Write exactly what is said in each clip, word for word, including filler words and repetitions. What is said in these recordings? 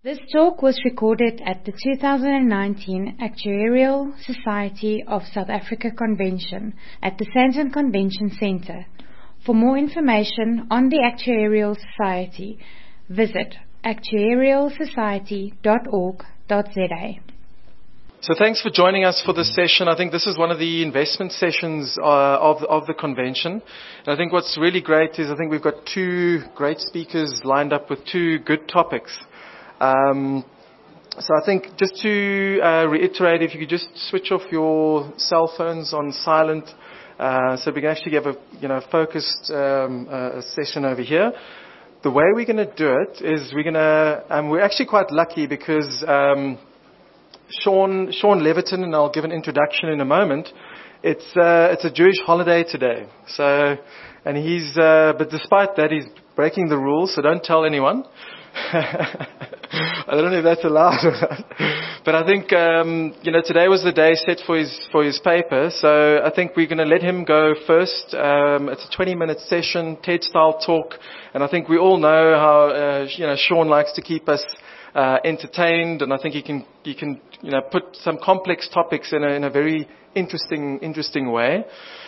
This talk was recorded at the two thousand nineteen Actuarial Society of South Africa Convention at the Sandton Convention Centre. For more information on the Actuarial Society, visit actuarial society dot org dot za. So thanks for joining us for this session. I think this is one of the investment sessions uh, of, of the convention. And I think what's really great is I think we've got two great speakers lined up with two good topics. Um, so I think just to uh, reiterate, if you could just switch off your cell phones on silent, uh, so we can actually have a you know focused um, uh, session over here. The way we're going to do it is we're going to, um, we're actually quite lucky because um, Sean Sean Leviton, and I'll give an introduction in a moment. It's uh, it's a Jewish holiday today, so and he's uh, but despite that he's breaking the rules, so don't tell anyone. I don't know if that's allowed or not. But I think, um, you know, today was the day set for his, for his paper. So I think we're going to let him go first. Um, it's a twenty minute session, TED-style talk. And I think we all know how, uh, you know, Sean likes to keep us uh, entertained. And I think he can, he can, you know, put some complex topics in a, in a very interesting, interesting way.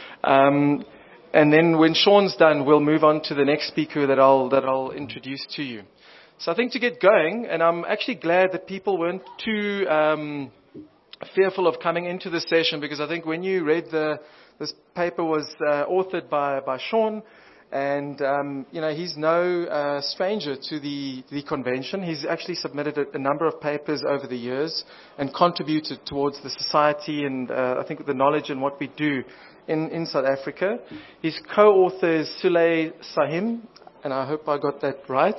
Um, and then when Sean's done, we'll move on to the next speaker that I'll, that I'll introduce to you. So I think to get going, and I'm actually glad that people weren't too um, fearful of coming into this session, because I think when you read the, this paper was uh, authored by, by Sean, and um, you know he's no uh, stranger to the, the convention. He's actually submitted a, a number of papers over the years and contributed towards the society and uh, I think the knowledge and what we do in, in South Africa. His co-author is Sulay Sahim, and I hope I got that right.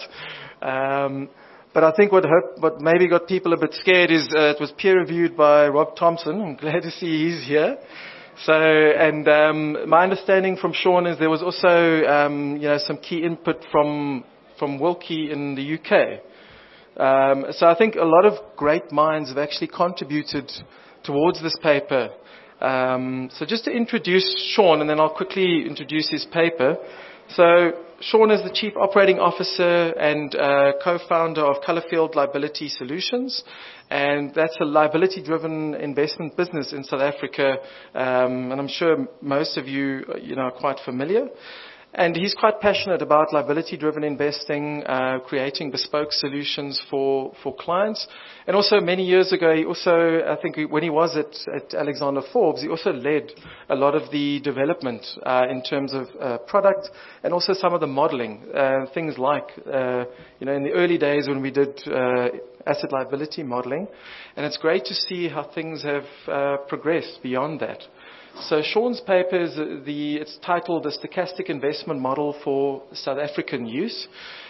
Um, but I think what, hope, what maybe got people a bit scared is uh, it was peer-reviewed by Rob Thompson. I'm glad to see he's here. So, and um, my understanding from Sean is there was also, um, you know, some key input from from Wilkie in the U K. Um, so I think a lot of great minds have actually contributed towards this paper. Um, so just to introduce Sean, and then I'll quickly introduce his paper. So Sean is the Chief Operating Officer and uh, co-founder of Colorfield Liability Solutions, and that's a liability-driven investment business in South Africa, um, and I'm sure most of you, you know, are quite familiar. And he's quite passionate about liability-driven investing, uh, creating bespoke solutions for, for clients. And also many years ago, he also, I think when he was at, at Alexander Forbes, he also led a lot of the development uh, in terms of uh, product and also some of the modeling. Uh, things like, uh, you know, in the early days when we did uh, asset liability modeling. And it's great to see how things have uh, progressed beyond that. So Sean's paper is the, it's titled The Stochastic Investment Model for South African Use.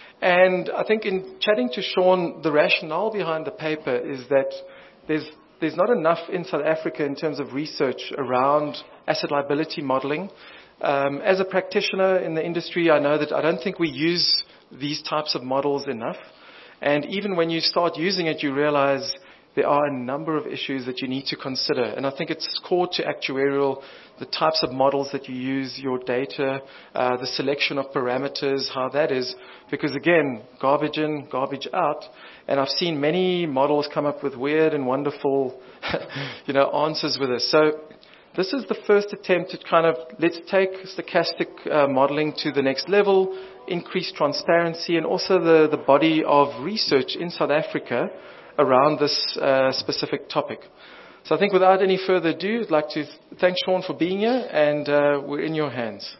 And I think in chatting to Sean, the rationale behind the paper is that there's, there's not enough in South Africa in terms of research around asset liability modeling. Um, as a practitioner in the industry, I know that I don't think we use these types of models enough. And even when you start using it, you realize there are a number of issues that you need to consider. And I think it's core to actuarial, the types of models that you use, your data, uh, the selection of parameters, how that is. Because again, garbage in, garbage out. And I've seen many models come up with weird and wonderful, you know, answers with this. So this is the first attempt to kind of, let's take stochastic uh, modeling to the next level, increase transparency, and also the, the body of research in South Africa around this uh, specific topic. So I think without any further ado, I'd like to thank Sean for being here, and uh, we're in your hands.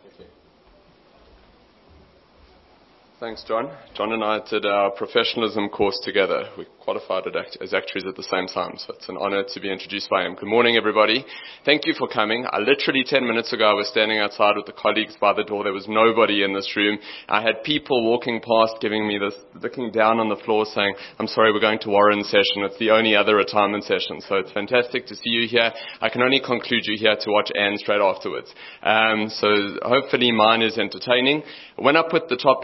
Thanks, John. John and I did our professionalism course together. We qualified as actuaries at the same time, so it's an honor to be introduced by him. Good morning, everybody. Thank you for coming. I literally ten minutes ago, I was standing outside with the colleagues by the door. There was nobody in this room. I had people walking past giving me this, looking down on the floor saying, I'm sorry, we're going to Warren's session. It's the only other retirement session. So it's fantastic to see you here. I can only conclude you here to watch Anne straight afterwards. Um, so hopefully mine is entertaining. When I put the topic through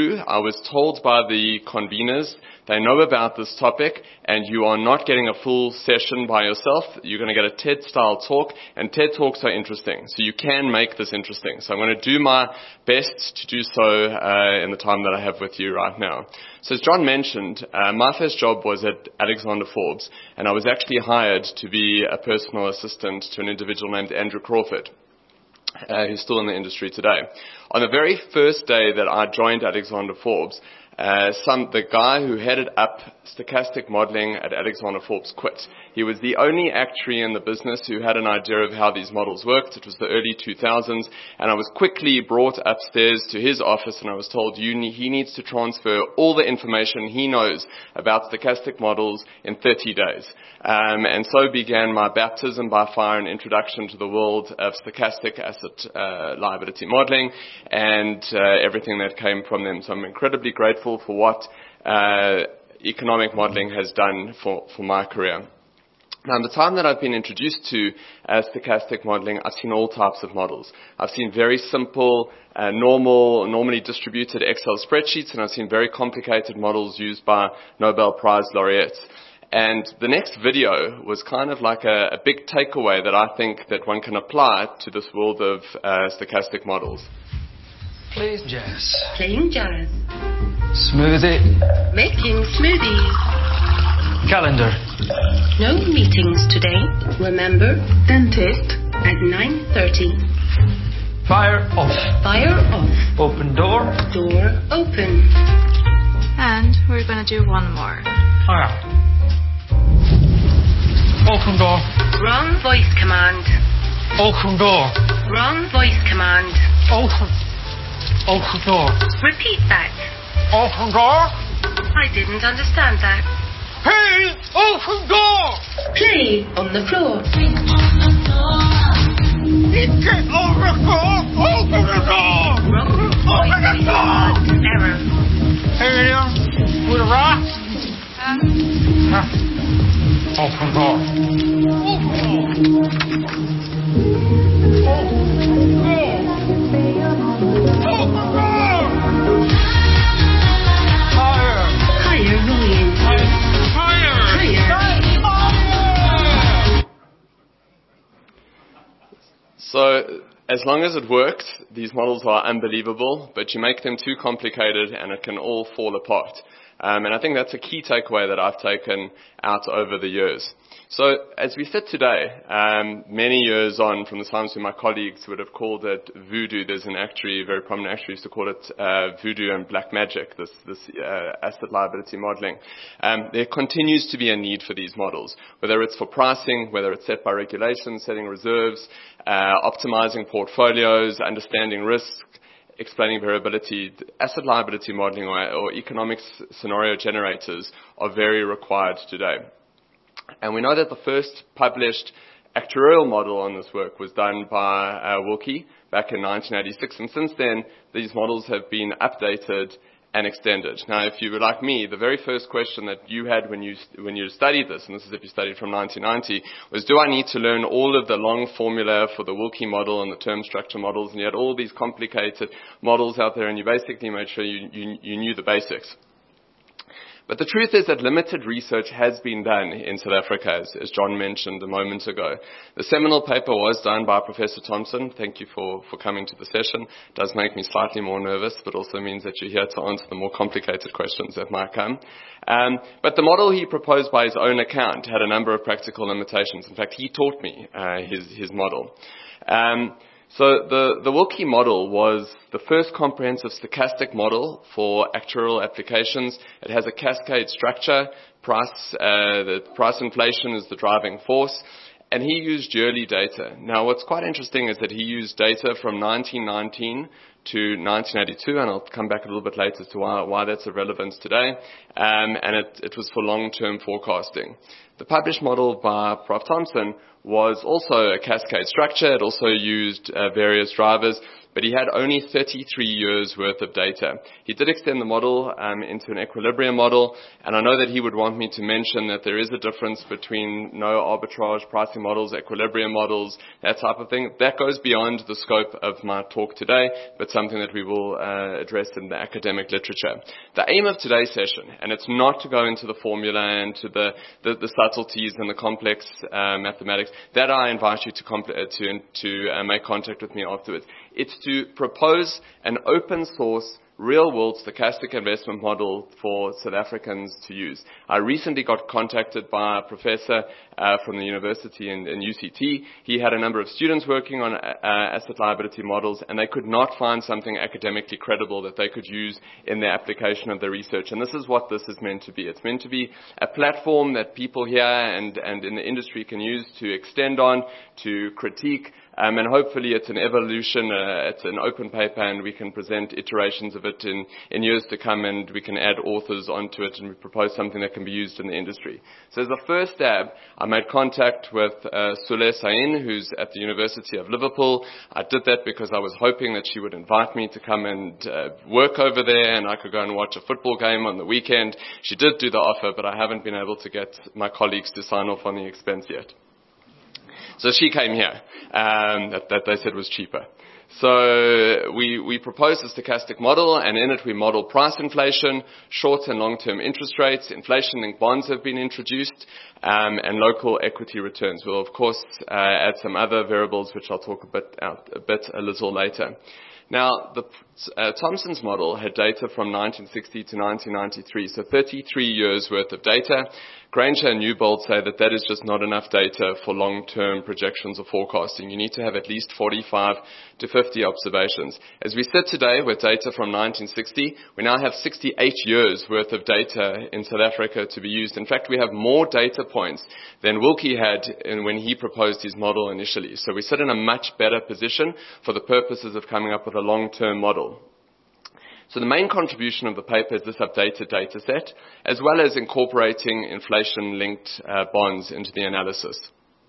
true. I was told by the conveners, they know about this topic, and you are not getting a full session by yourself. You're going to get a TED-style talk, and TED Talks are interesting, so you can make this interesting. So I'm going to do my best to do so uh, in the time that I have with you right now. So as John mentioned, uh, my first job was at Alexander Forbes, and I was actually hired to be a personal assistant to an individual named Andrew Crawford, uh, who's still in the industry today. On the very first day that I joined Alexander Forbes, Uh, some, the guy who headed up stochastic modeling at Alexander Forbes quit. He was the only actuary in the business who had an idea of how these models worked. It was the early two thousands, and I was quickly brought upstairs to his office, and I was told you ne- he needs to transfer all the information he knows about stochastic models in thirty days. Um, and so began my baptism by fire and introduction to the world of stochastic asset uh, liability modeling and uh, everything that came from them. So I'm incredibly grateful for what uh, economic modeling has done for, for my career. Now, in the time that I've been introduced to uh, stochastic modeling, I've seen all types of models. I've seen very simple, uh, normal, normally distributed Excel spreadsheets, and I've seen very complicated models used by Nobel Prize laureates. And the next video was kind of like a, a big takeaway that I think that one can apply to this world of uh, stochastic models. Playing jazz. Playing jazz. Smoothie. Making smoothies. Calendar. No meetings today. Remember, dentist at nine thirty. Fire off. Fire off. Open door. Door open. And we're gonna do one more. Fire. Open door. Wrong voice command. Open door. Wrong voice command. Open. Open door. Repeat that. Open door. I didn't understand that. Hey, open door. Play on the floor. Get on the floor. Open the door. Wrong Open the voice door. command. Error. Hey, there. With a rock. Huh? Open door. Open door. Open door. Higher. Higher volume. Higher. Higher. So as long as it works, these models are unbelievable, but you make them too complicated and it can all fall apart. Um, and I think that's a key takeaway that I've taken out over the years. So as we sit today, um, many years on from the times when my colleagues would have called it voodoo, there's an actuary, a very prominent actuary used to call it uh, voodoo and black magic, this, this uh, asset liability modeling. Um, there continues to be a need for these models, whether it's for pricing, whether it's set by regulation, setting reserves, uh, optimizing portfolios, understanding risk, explaining variability. Asset liability modeling or, or economic scenario generators are very required today. And we know that the first published actuarial model on this work was done by uh, Wilkie back in nineteen eighty-six, and since then these models have been updated and extended. Now, if you were like me, the very first question that you had when you when you studied this, and this is if you studied from nineteen ninety, was do I need to learn all of the long formula for the Wilkie model and the term structure models? And you had all these complicated models out there, and you basically made sure you, you, you knew the basics. But the truth is that limited research has been done in South Africa, as, as John mentioned a moment ago. The seminal paper was done by Professor Thompson. Thank you for, for coming to the session. It does make me slightly more nervous, but also means that you're here to answer the more complicated questions that might come. Um, but the model he proposed by his own account had a number of practical limitations. In fact, he taught me uh, his, his model. Um, So the, the Wilkie model was the first comprehensive stochastic model for actuarial applications. It has a cascade structure. Price, uh, the price inflation is the driving force. And he used yearly data. Now, what's quite interesting is that he used data from nineteen nineteen to nineteen eighty-two, and I'll come back a little bit later to why, why that's of relevance today. Um, and it, it was for long-term forecasting. The published model by Professor Thompson was also a cascade structure. It also used uh, various drivers, but he had only thirty-three years worth of data. He did extend the model um, into an equilibrium model, and I know that he would want me to mention that there is a difference between no arbitrage pricing models, equilibrium models, that type of thing. That goes beyond the scope of my talk today, but something that we will uh, address in the academic literature. The aim of today's session, and it's not to go into the formula and to the, the, the subtleties and the complex uh, mathematics, that I invite you to, compl- uh, to, to uh, make contact with me afterwards. It's to propose an open source real-world stochastic investment model for South Africans to use. I recently got contacted by a professor uh, from the university in, in U C T. He had a number of students working on uh, asset liability models, and they could not find something academically credible that they could use in their application of their research. And this is what this is meant to be. It's meant to be a platform that people here and, and in the industry can use to extend on, to critique, Um, and hopefully it's an evolution, uh, it's an open paper, and we can present iterations of it in, in years to come, and we can add authors onto it, and we propose something that can be used in the industry. So as a first stab, I made contact with uh, Sule Sain, who's at the University of Liverpool. I did that because I was hoping that she would invite me to come and uh, work over there, and I could go and watch a football game on the weekend. She did do the offer, but I haven't been able to get my colleagues to sign off on the expense yet. So she came here, um, that, that they said was cheaper. So we, we proposed a stochastic model, and in it we model price inflation, short and long-term interest rates, inflation-linked bonds have been introduced, um, and local equity returns. We'll of course uh, add some other variables, which I'll talk a bit, out, a bit a little later. Now, the uh, Thomson's model had data from nineteen sixty to nineteen ninety-three, so thirty-three years worth of data. Granger and Newbold say that that is just not enough data for long-term projections or forecasting. You need to have at least forty-five to fifty observations. As we sit today with data from nineteen sixty, we now have sixty-eight years worth of data in South Africa to be used. In fact, we have more data points than Wilkie had in when he proposed his model initially. So we sit in a much better position for the purposes of coming up with a long-term model. So the main contribution of the paper is this updated data set, as well as incorporating inflation-linked uh, bonds into the analysis.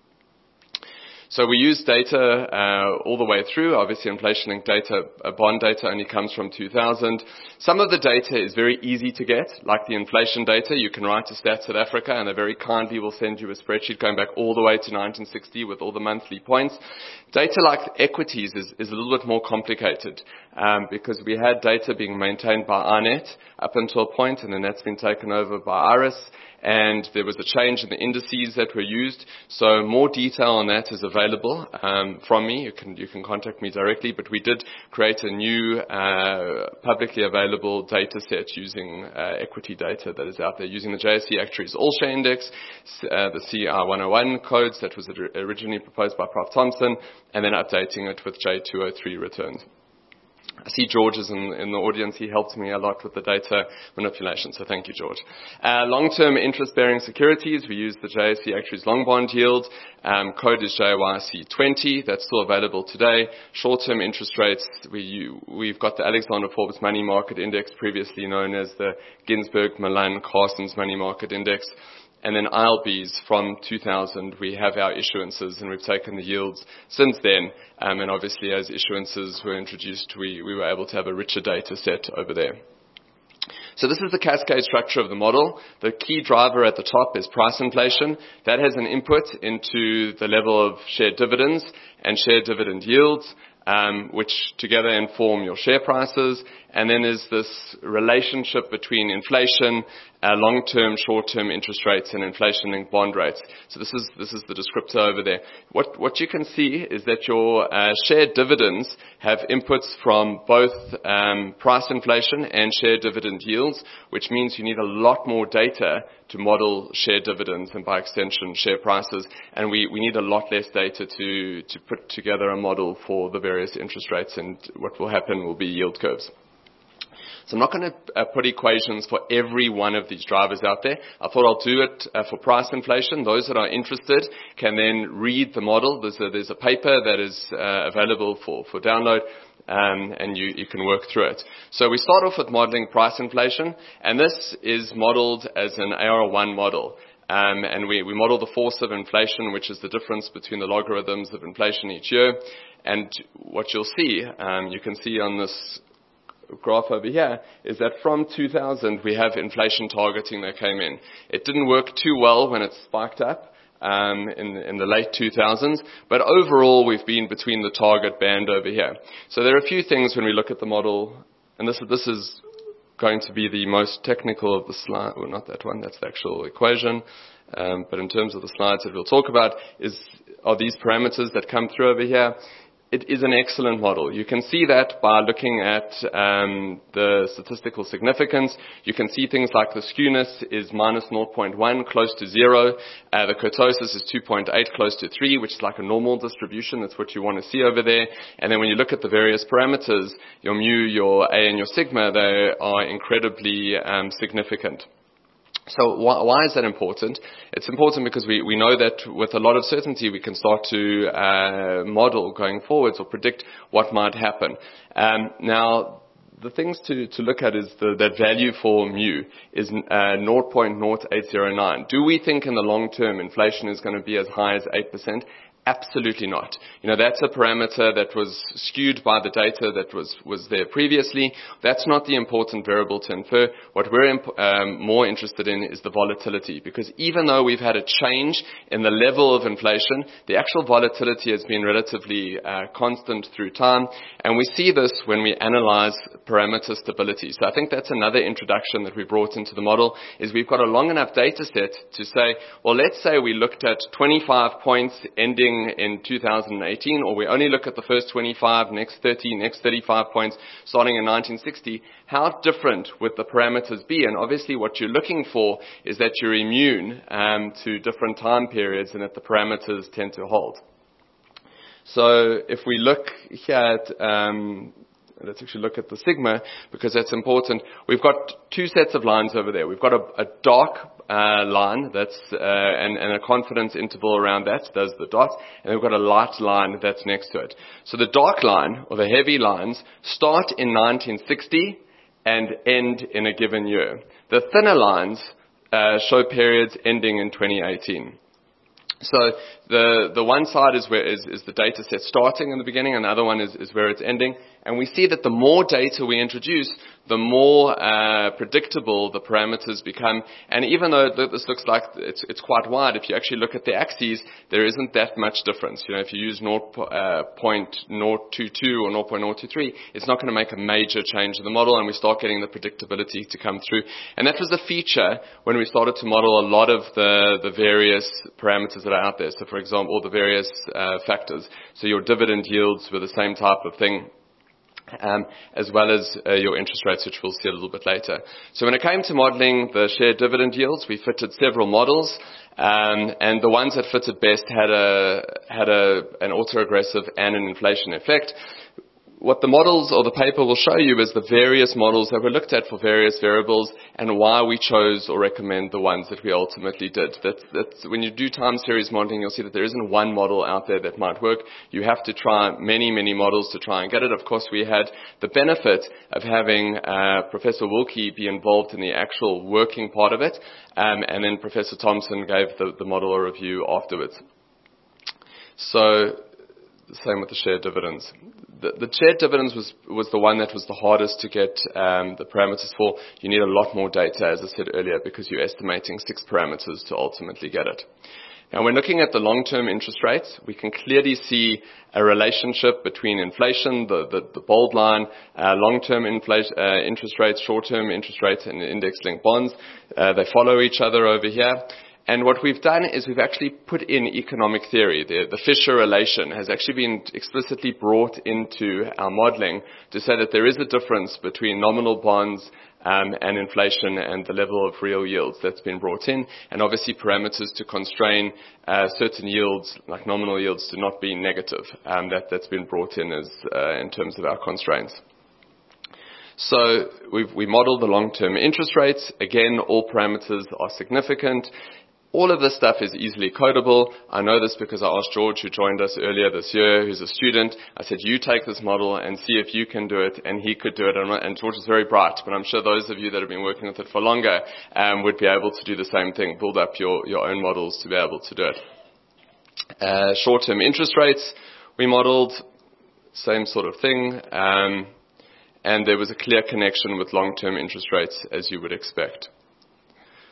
So we use data uh, all the way through. Obviously, inflation-linked data, uh, bond data only comes from two thousand. Some of the data is very easy to get, like the inflation data. You can write to Stats South Africa, and they very kindly will send you a spreadsheet going back all the way to nineteen sixty with all the monthly points. Data like equities is, is a little bit more complicated um, because we had data being maintained by I N E T up until a point, and then that's been taken over by IRIS. And there was a change in the indices that were used. So more detail on that is available um, from me. You can you can contact me directly. But we did create a new uh, publicly available data set using uh, equity data that is out there, using the J S E Actuaries All Share Index, uh, the C R one oh one codes that was originally proposed by Professor Thompson, and then updating it with J two oh three returns. I see George is in, in the audience. He helped me a lot with the data manipulation, so thank you, George. Uh, long-term interest-bearing securities, we use the J S E Actuaries Long Bond Yield. Um, code is J Y C twenty. That's still available today. Short-term interest rates, we, we've got the Alexander Forbes Money Market Index, previously known as the Ginsberg Milan Carson's Money Market Index. And then I L Bs from two thousand, we have our issuances, and we've taken the yields since then. Um, and obviously, as issuances were introduced, we, we were able to have a richer data set over there. So this is the cascade structure of the model. The key driver at the top is price inflation. That has an input into the level of shared dividends and shared dividend yields, um, which together inform your share prices. And then there's this relationship between inflation, uh, long-term, short-term interest rates, and inflation-linked bond rates. So this is this is the descriptor over there. What what you can see is that your uh, shared dividends have inputs from both um, price inflation and shared dividend yields, which means you need a lot more data to model share dividends and, by extension, share prices. And we, we need a lot less data to to put together a model for the various interest rates. And what will happen will be yield curves. So I'm not going to uh, put equations for every one of these drivers out there. I thought I'll do it uh, for price inflation. Those that are interested can then read the model. There's a, there's a paper that is uh, available for, for download, um, and you, you can work through it. So we start off with modeling price inflation, and this is modeled as an A R one model. Um, and we, we model the force of inflation, which is the difference between the logarithms of inflation each year. And what you'll see, um, you can see on this graph over here, is that from two thousand we have inflation targeting that came in. It didn't work too well when it spiked up, um, in, in the late two thousands, but overall we've been between the target band over here. So there are a few things when we look at the model, and this, this is going to be the most technical of the slide, well not that one, that's the actual equation, um, but in terms of the slides that we'll talk about is, are these parameters that come through over here. It is an excellent model. You can see that by looking at um, the statistical significance. You can see things like the skewness is minus zero point one, close to zero. Uh, the kurtosis is two point eight, close to three, which is like a normal distribution. That's what you want to see over there. And then when you look at the various parameters, your mu, your A, and your sigma, they are incredibly um, significant. So why, why is that important? It's important because we, we know that with a lot of certainty we can start to uh, model going forwards or predict what might happen. Um, now, the things to, to look at is the, that value for mu is uh, zero point zero eight zero nine. Do we think in the long term inflation is going to be as high as eight percent? Absolutely not. You know, that's a parameter that was skewed by the data that was, was there previously. That's not the important variable to infer. What we're imp- um, more interested in is the volatility, because even though we've had a change in the level of inflation, the actual volatility has been relatively uh, constant through time, and we see this when we analyze parameter stability. So I think that's another introduction that we brought into the model, is we've got a long enough data set to say, well, let's say we looked at twenty-five points ending in two thousand eighteen, or we only look at the first twenty-five, next thirty, next thirty-five points starting in nineteen sixty, how different would the parameters be? And obviously what you're looking for is that you're immune um, to different time periods and that the parameters tend to hold. So if we look here at um, let's actually look at the sigma, because that's important. We've got two sets of lines over there. We've got a, a dark uh, line that's uh, and, and a confidence interval around that, those are the dots, and we've got a light line that's next to it. So the dark line, or the heavy lines, start in nineteen sixty and end in a given year. The thinner lines uh, show periods ending in twenty eighteen. So the the one side is where is, is the data set starting in the beginning, and the other one is, is where it's ending. And we see that the more data we introduce, the more uh, predictable the parameters become. And even though this looks like it's, it's quite wide, if you actually look at the axes, there isn't that much difference. You know, if you use zero point zero two two or zero point zero two three, it's not going to make a major change in the model, and we start getting the predictability to come through. And that was a feature when we started to model a lot of the, the various parameters that are out there. So, for example, all the various uh, factors. So your dividend yields were the same type of thing. Um, as well as uh, your interest rates, which we'll see a little bit later. So when it came to modeling the shared dividend yields, we fitted several models, um, and the ones that fitted best had a had a an autoregressive and an inflation effect. What the models or the paper will show you is the various models that were looked at for various variables and why we chose or recommend the ones that we ultimately did. That's, that's, when you do time series modeling, you'll see that there isn't one model out there that might work. You have to try many, many models to try and get it. Of course, we had the benefit of having uh, Professor Wilkie be involved in the actual working part of it, um, and then Professor Thompson gave the, the model a review afterwards. So, the same with the shared dividends. The, the shared dividends was, was the one that was the hardest to get um, the parameters for. You need a lot more data, as I said earlier, because you're estimating six parameters to ultimately get it. Now, when looking at the long-term interest rates, we can clearly see a relationship between inflation, the, the, the bold line, uh, long-term inflation, uh, interest rates, short-term interest rates, and index-linked bonds. Uh, they follow each other over here. And what we've done is we've actually put in economic theory. The, the Fisher relation has actually been explicitly brought into our modeling to say that there is a difference between nominal bonds um, and inflation and the level of real yields that's been brought in, and obviously parameters to constrain uh, certain yields, like nominal yields, to not be negative. Um, that, that's been brought in as uh, in terms of our constraints. So we've, we modeled the long-term interest rates. Again, all parameters are significant. All of this stuff is easily codable. I know this because I asked George, who joined us earlier this year, who's a student. I said, you take this model and see if you can do it, and he could do it. And George is very bright, but I'm sure those of you that have been working with it for longer um, would be able to do the same thing, build up your, your own models to be able to do it. Uh, short-term interest rates, we modeled, same sort of thing, um, and there was a clear connection with long-term interest rates, as you would expect.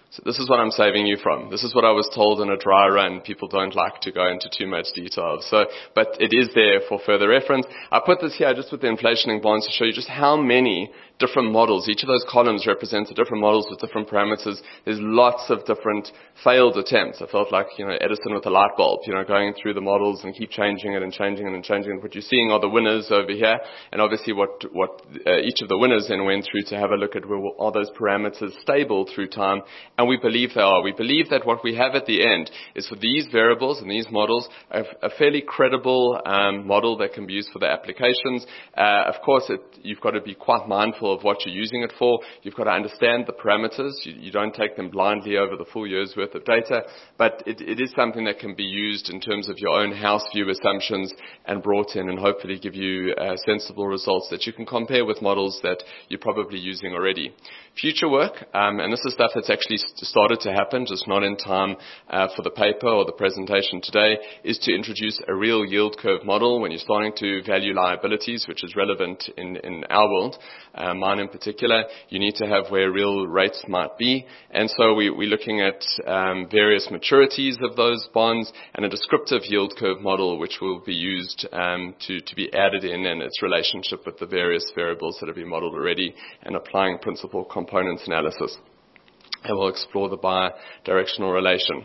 So this is what I'm saving you from. This is what I was told in a dry run. People don't like to go into too much detail. So, but it is there for further reference. I put this here just with the inflation-linked bonds to show you just how many different models. Each of those columns represents different models with different parameters. There's lots of different failed attempts. I felt like, you know, Edison with a light bulb, you know, going through the models and keep changing it and changing it and changing it. What you're seeing are the winners over here. And obviously what, what uh, each of the winners then went through to have a look at, well, are those parameters stable through time? And we believe they are. We believe that what we have at the end is for these variables and these models, a, a fairly credible um, model that can be used for the applications. Uh, of course, it, you've got to be quite mindful of what you're using it for. You've got to understand the parameters. You, you don't take them blindly over the full year's worth of data, but it, it is something that can be used in terms of your own house view assumptions and brought in and hopefully give you uh, sensible results that you can compare with models that you're probably using already. Future work, um, and this is stuff that's actually started to happen, just not in time uh, for the paper or the presentation today, is to introduce a real yield curve model when you're starting to value liabilities, which is relevant in, in our world, uh, mine in particular. You need to have where real rates might be, and so we, we're looking at um, various maturities of those bonds and a descriptive yield curve model which will be used um, to, to be added in and its relationship with the various variables that have been modeled already and applying principal components analysis. And we'll explore the bi-directional relation.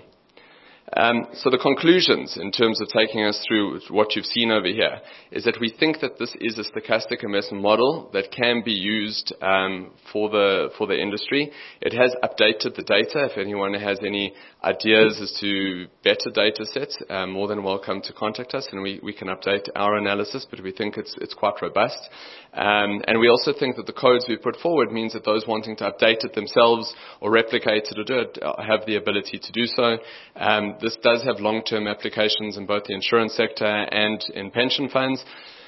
Um, so the conclusions in terms of taking us through what you've seen over here is that we think that this is a stochastic investment model that can be used um, for the for the industry. It has updated the data. If anyone has any ideas as to better data sets, um, more than welcome to contact us, and we, we can update our analysis, but we think it's it's quite robust. Um, and we also think that the codes we put forward means that those wanting to update it themselves or replicate it or do it have the ability to do so. Um, this does have long-term applications in both the insurance sector and in pension funds.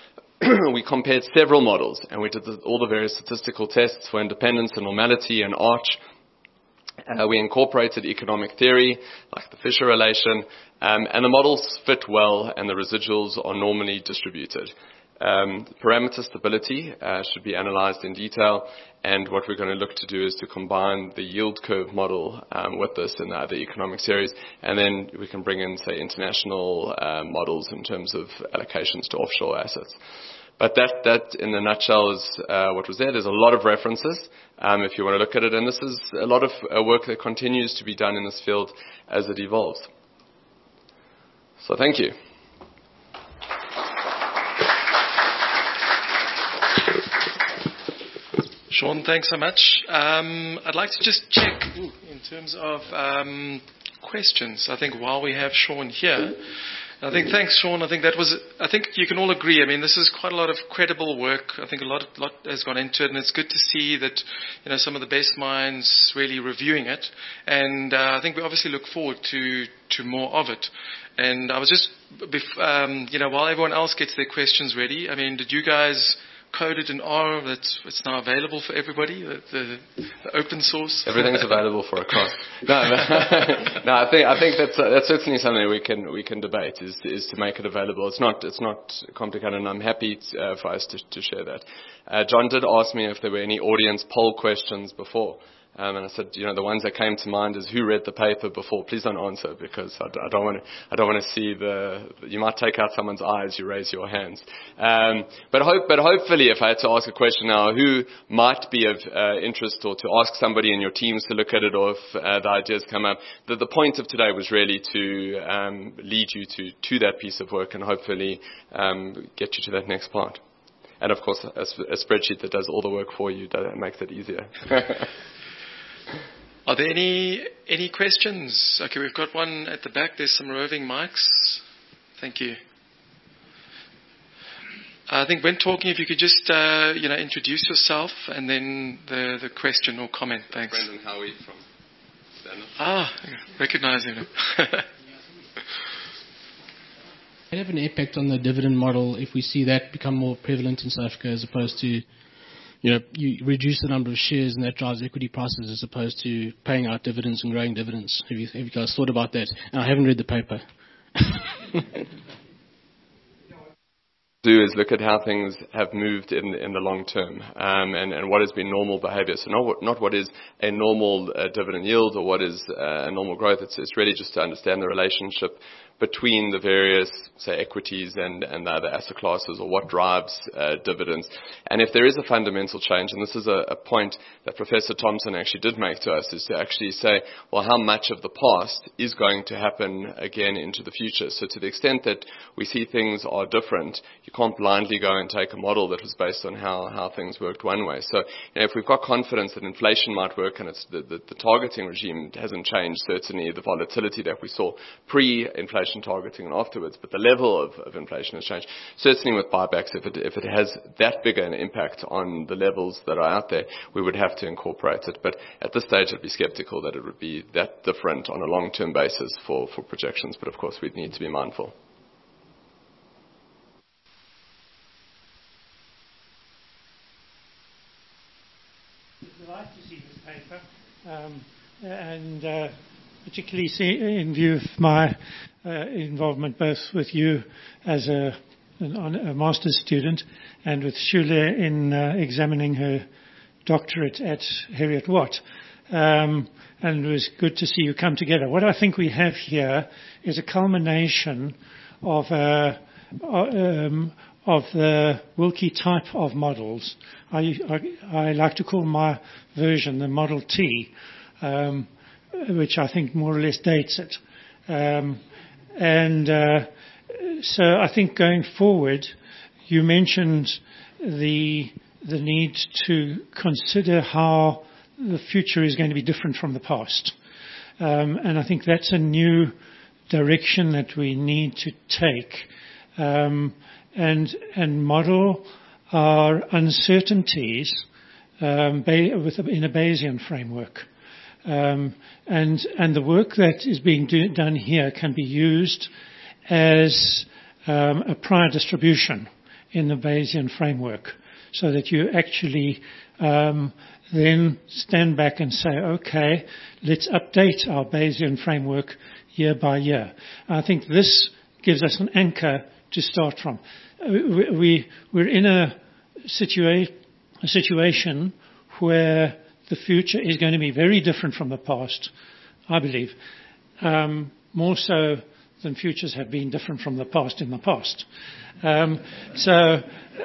We compared several models, and we did the, all the various statistical tests for independence and normality and ARCH. Uh, we incorporated economic theory, like the Fisher relation, um, and the models fit well, and the residuals are normally distributed. Um, parameter stability uh, should be analyzed in detail, and what we're going to look to do is to combine the yield curve model um, with this in the other economic series, and then we can bring in, say, international uh, models in terms of allocations to offshore assets. But that, that in a nutshell, is uh, what was there. There's a lot of references um, if you want to look at it, and this is a lot of uh, work that continues to be done in this field as it evolves. So thank you. Sean, thanks so much. Um, I'd like to just check ooh, in terms of um, questions. I think while we have Sean here, I think thanks, Sean. I think that was. I think you can all agree. I mean, this is quite a lot of credible work. I think a lot, lot has gone into it, and it's good to see that, you know, some of the best minds really reviewing it. And uh, I think we obviously look forward to to more of it. And I was just, um, you know, while everyone else gets their questions ready. I mean, did you guys coded in R that's it's now available for everybody, the, the, the open source? Everything's available for a cost. No, no, I think I think that's uh, that's certainly something we can we can debate is is to make it available. It's not it's not complicated, and I'm happy to, uh, for us to, to share that. Uh, John did ask me if there were any audience poll questions before. Um, and I said, you know, the ones that came to mind is who read the paper before. Please don't answer, because I, I don't want to. I don't want to see the. You might take out someone's eyes. You raise your hands. Um, but hope, but hopefully, if I had to ask a question now, who might be of uh, interest, or to ask somebody in your teams to look at it, or if uh, the ideas come up, the, the point of today was really to um, lead you to to that piece of work, and hopefully um, get you to that next part. And of course, a, a spreadsheet that does all the work for you that makes it easier. Are there any any questions? Okay, we've got one at the back. There's some roving mics. Thank you. I think when talking, if you could just uh, you know introduce yourself and then the the question or comment. Thanks. Brendan Howie from Stanley. Ah, recognize him. It have an impact on the dividend model if we see that become more prevalent in South Africa, as opposed to, you know, you reduce the number of shares and that drives equity prices, as opposed to paying out dividends and growing dividends. Have you, have you guys thought about that? And I haven't read the paper. do is look at how things have moved in in the long term, um, and, and what has been normal behavior. So not what, not what is a normal uh, dividend yield or what is uh, a normal growth. It's, it's really just to understand the relationship between the various, say, equities and, and the other asset classes, or what drives uh, dividends. And if there is a fundamental change, and this is a, a point that Professor Thompson actually did make to us, is to actually say, well, how much of the past is going to happen again into the future? So to the extent that we see things are different, you can't blindly go and take a model that was based on how, how things worked one way. So you know, if we've got confidence that inflation might work, and it's the, the, the targeting regime hasn't changed, certainly the volatility that we saw pre-inflation targeting and afterwards, but the level of, of inflation has changed. Certainly with buybacks, if it, if it has that big an impact on the levels that are out there, we would have to incorporate it. But at this stage, I'd be skeptical that it would be that different on a long-term basis for, for projections. But of course, we'd need to be mindful. I'd like to see this paper, um, and uh, particularly see, in view of my uh, involvement both with you as a, an, a master's student and with Shule in uh, examining her doctorate at Heriot-Watt. Um, and it was good to see you come together. What I think we have here is a culmination of, uh, um, of the Wilkie type of models. I, I, I like to call my version the Model T, um, which I think more or less dates it. Um, and uh, so I think going forward, you mentioned the the need to consider how the future is going to be different from the past. Um, and I think that's a new direction that we need to take, um, and and model our uncertainties um, with, in a Bayesian framework. Um, and and the work that is being do, done here can be used as um, a prior distribution in the Bayesian framework, so that you actually um, then stand back and say, okay, let's update our Bayesian framework year by year. I think this gives us an anchor to start from. We, we, we're in a, situa- a situation where the future is going to be very different from the past, I believe, um, more so than futures have been different from the past in the past. Um, so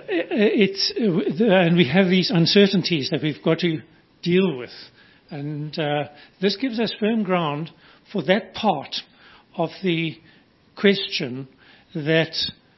it's, and we have these uncertainties that we've got to deal with. And uh, this gives us firm ground for that part of the question that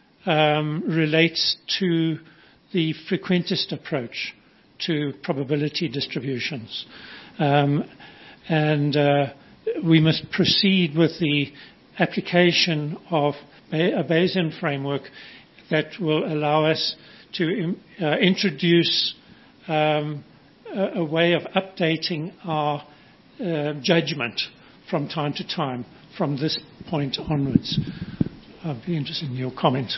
um, relates to the frequentist approach to probability distributions. Um, and uh, we must proceed with the application of a Bayesian framework that will allow us to uh, introduce um, a, a way of updating our uh, judgment from time to time from this point onwards. I'd be interested in your comment.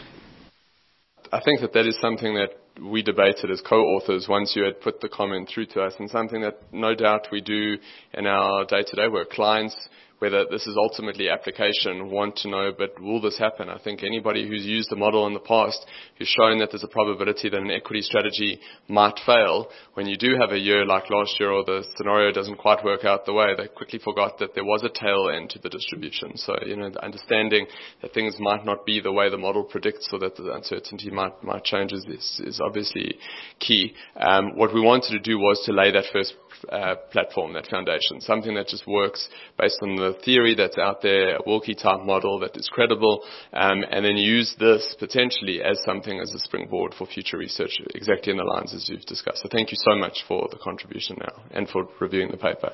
I think that that is something that we debated as co-authors once you had put the comment through to us, and something that no doubt we do in our day-to-day work. Clients, whether this is ultimately application, want to know, but will this happen? I think anybody who's used the model in the past, who's shown that there's a probability that an equity strategy might fail, when you do have a year like last year or the scenario doesn't quite work out the way, they quickly forgot that there was a tail end to the distribution. So, you know, the understanding that things might not be the way the model predicts, or that the uncertainty might, might change is, is, is obviously key. Um, what we wanted to do was to lay that first Uh, platform, that foundation, something that just works based on the theory that's out there, a Wilkie type model that is credible, um, and then use this potentially as something as a springboard for future research, exactly in the lines as you've discussed. So thank you so much for the contribution now and for reviewing the paper.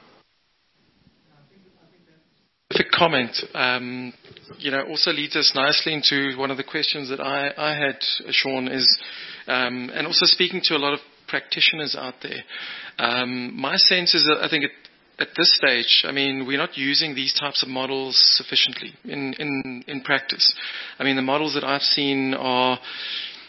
Perfect comment. Um, you know, also leads us nicely into one of the questions that I, I had, Sean, is, um, and also speaking to a lot of practitioners out there. Um, my sense is that I think it, at this stage, I mean, we're not using these types of models sufficiently in, in, in practice. I mean, the models that I've seen are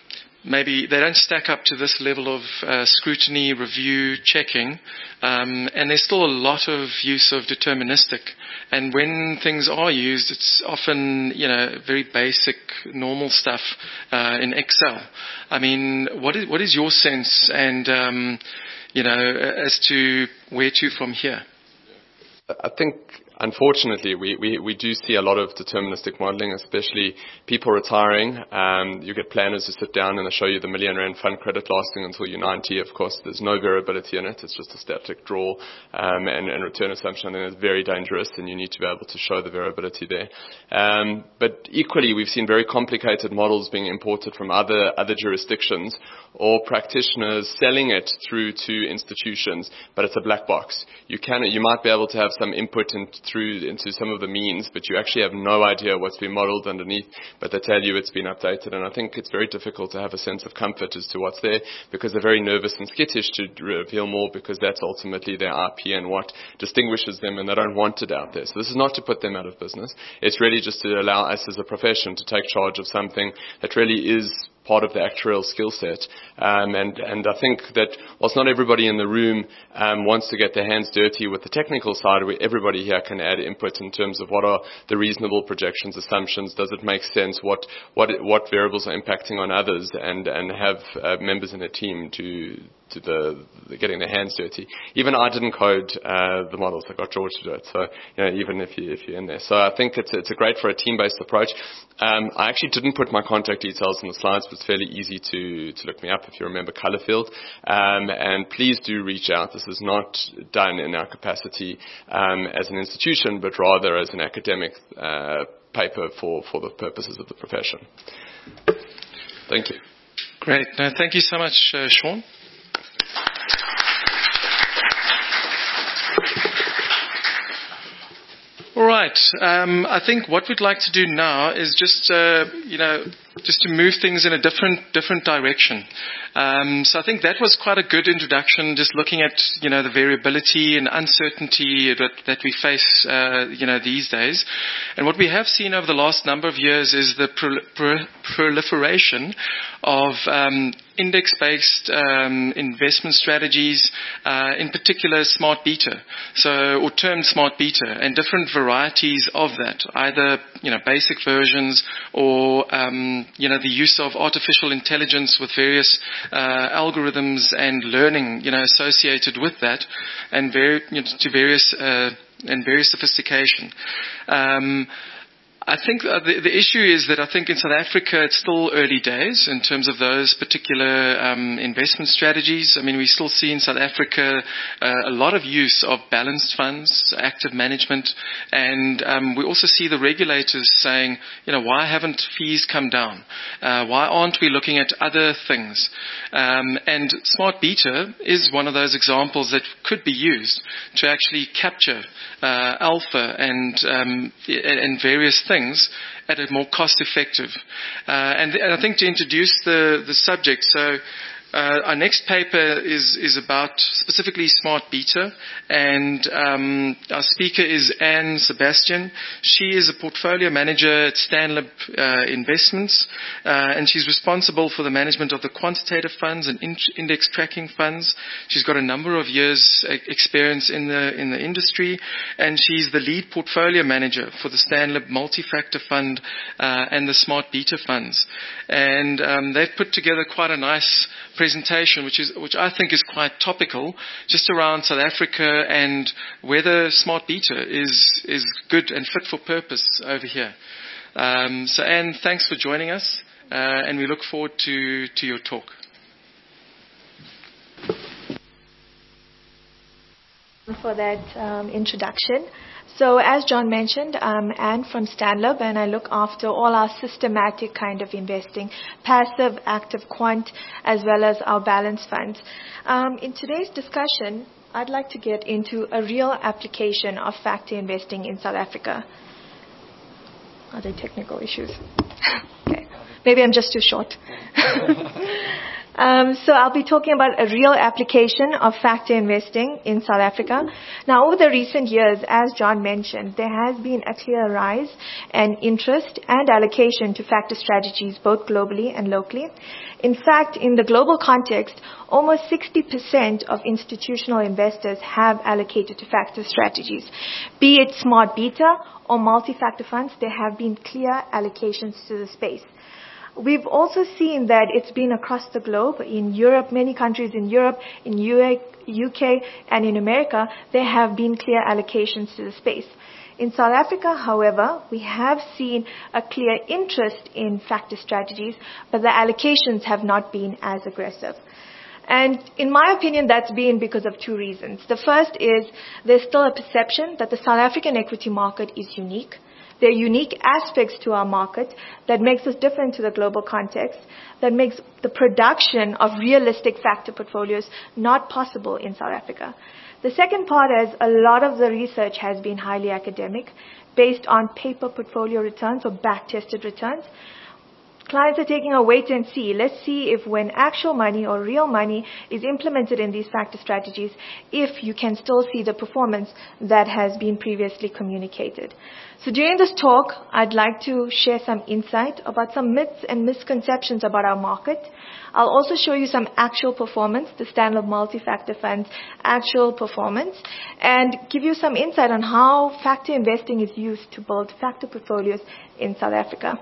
maybe they don't stack up to this level of uh, scrutiny, review, checking, um, and there's still a lot of use of deterministic. And when things are used, it's often, you know, very basic, normal stuff uh, in Excel. I mean, what is what is your sense, and um, you know, as to where to from here? I think, unfortunately, we, we, we do see a lot of deterministic modeling, especially people retiring. Um, you get planners who sit down and they show you the million rand fund credit lasting until you're ninety. Of course, there's no variability in it. It's just a static draw um, and, and return assumption. And it's very dangerous, and you need to be able to show the variability there. Um, but equally, we've seen very complicated models being imported from other other jurisdictions, or practitioners selling it through to institutions, but it's a black box. You can, you might be able to have some input in, through into some of the means, but you actually have no idea what's been modeled underneath, but they tell you it's been updated. And I think it's very difficult to have a sense of comfort as to what's there, because they're very nervous and skittish to reveal more, because that's ultimately their I P and what distinguishes them, and they don't want it out there. So this is not to put them out of business. It's really just to allow us as a profession to take charge of something that really is part of the actuarial skill set. Um, and, and I think that whilst not everybody in the room um, wants to get their hands dirty with the technical side, we, everybody here can add input in terms of what are the reasonable projections, assumptions, does it make sense, what what what variables are impacting on others, and, and have uh, members in a team to to the, the getting their hands dirty. Even I didn't code uh, the models. I got George to do it. So, you know, even if, you, if you're in there. So I think it's, it's a great for a team-based approach. Um, I actually didn't put my contact details in the slides, but it's fairly easy to, to look me up if you remember Colourfield. Um, and please do reach out. This is not done in our capacity um, as an institution, but rather as an academic uh, paper for, for the purposes of the profession. Thank you. Great. No, thank you so much, uh, Sean. All right. Um, I think what we'd like to do now is just, uh, you know, just to move things in a different different direction. Um, so I think that was quite a good introduction, just looking at, you know, the variability and uncertainty that, that we face, uh, you know, these days. And what we have seen over the last number of years is the pro- pro- proliferation of um, index-based um, investment strategies, uh, in particular smart beta, so or termed smart beta, and different varieties of that, either, you know, basic versions or um, you know, the use of artificial intelligence with various uh, algorithms and learning, you know, associated with that, and very, you know, to various uh, and various sophistication. Um, I think uh, the, the issue is that I think in South Africa it's still early days in terms of those particular um, investment strategies. I mean, we still see in South Africa uh, a lot of use of balanced funds, active management, and um, we also see the regulators saying, you know, why haven't fees come down? Uh, why aren't we looking at other things? Um, and smart beta is one of those examples that could be used to actually capture uh, alpha and um, and various things. Things at a more cost-effective. Uh, and, and I think to introduce the, the subject, so uh, our next paper is, is about specifically smart beta, and um, our speaker is Anne Sebastian. She is a portfolio manager at Stanlib uh, Investments, uh, and she's responsible for the management of the quantitative funds and in- index tracking funds. She's got a number of years experience in the in the industry, and she's the lead portfolio manager for the Stanlib Multi-Factor Fund uh, and the Smart Beta funds. And um, they've put together quite a nice presentation, which is which I think is quite topical, just around South Africa and whether smart beta is is good and fit for purpose over here. Um, so, Anne, thanks for joining us, uh, and we look forward to to your talk. For that um, introduction. So as John mentioned, I'm Anne from Stanlib, and I look after all our systematic kind of investing, passive, active quant, as well as our balance funds. Um, in today's discussion, I'd like to get into a real application of factor investing in South Africa. Are there technical issues? Okay. Maybe I'm just too short. Um, so I'll be talking about a real application of factor investing in South Africa. Now, over the recent years, as John mentioned, there has been a clear rise and interest and allocation to factor strategies both globally and locally. In fact, in the global context, almost sixty percent of institutional investors have allocated to factor strategies. Be it smart beta or multi-factor funds, there have been clear allocations to the space. We've also seen that it's been across the globe. In Europe, many countries in Europe, in U K, and in America, there have been clear allocations to the space. In South Africa, however, we have seen a clear interest in factor strategies, but the allocations have not been as aggressive. And in my opinion, that's been because of two reasons. The first is there's still a perception that the South African equity market is unique. There are unique aspects to our market that makes us different to the global context, that makes the production of realistic factor portfolios not possible in South Africa. The second part is a lot of the research has been highly academic, based on paper portfolio returns or back-tested returns. Clients are taking a wait and see. Let's see if when actual money or real money is implemented in these factor strategies, if you can still see the performance that has been previously communicated. So during this talk, I'd like to share some insight about some myths and misconceptions about our market. I'll also show you some actual performance, the Stanlib multi-factor funds actual performance, and give you some insight on how factor investing is used to build factor portfolios in South Africa.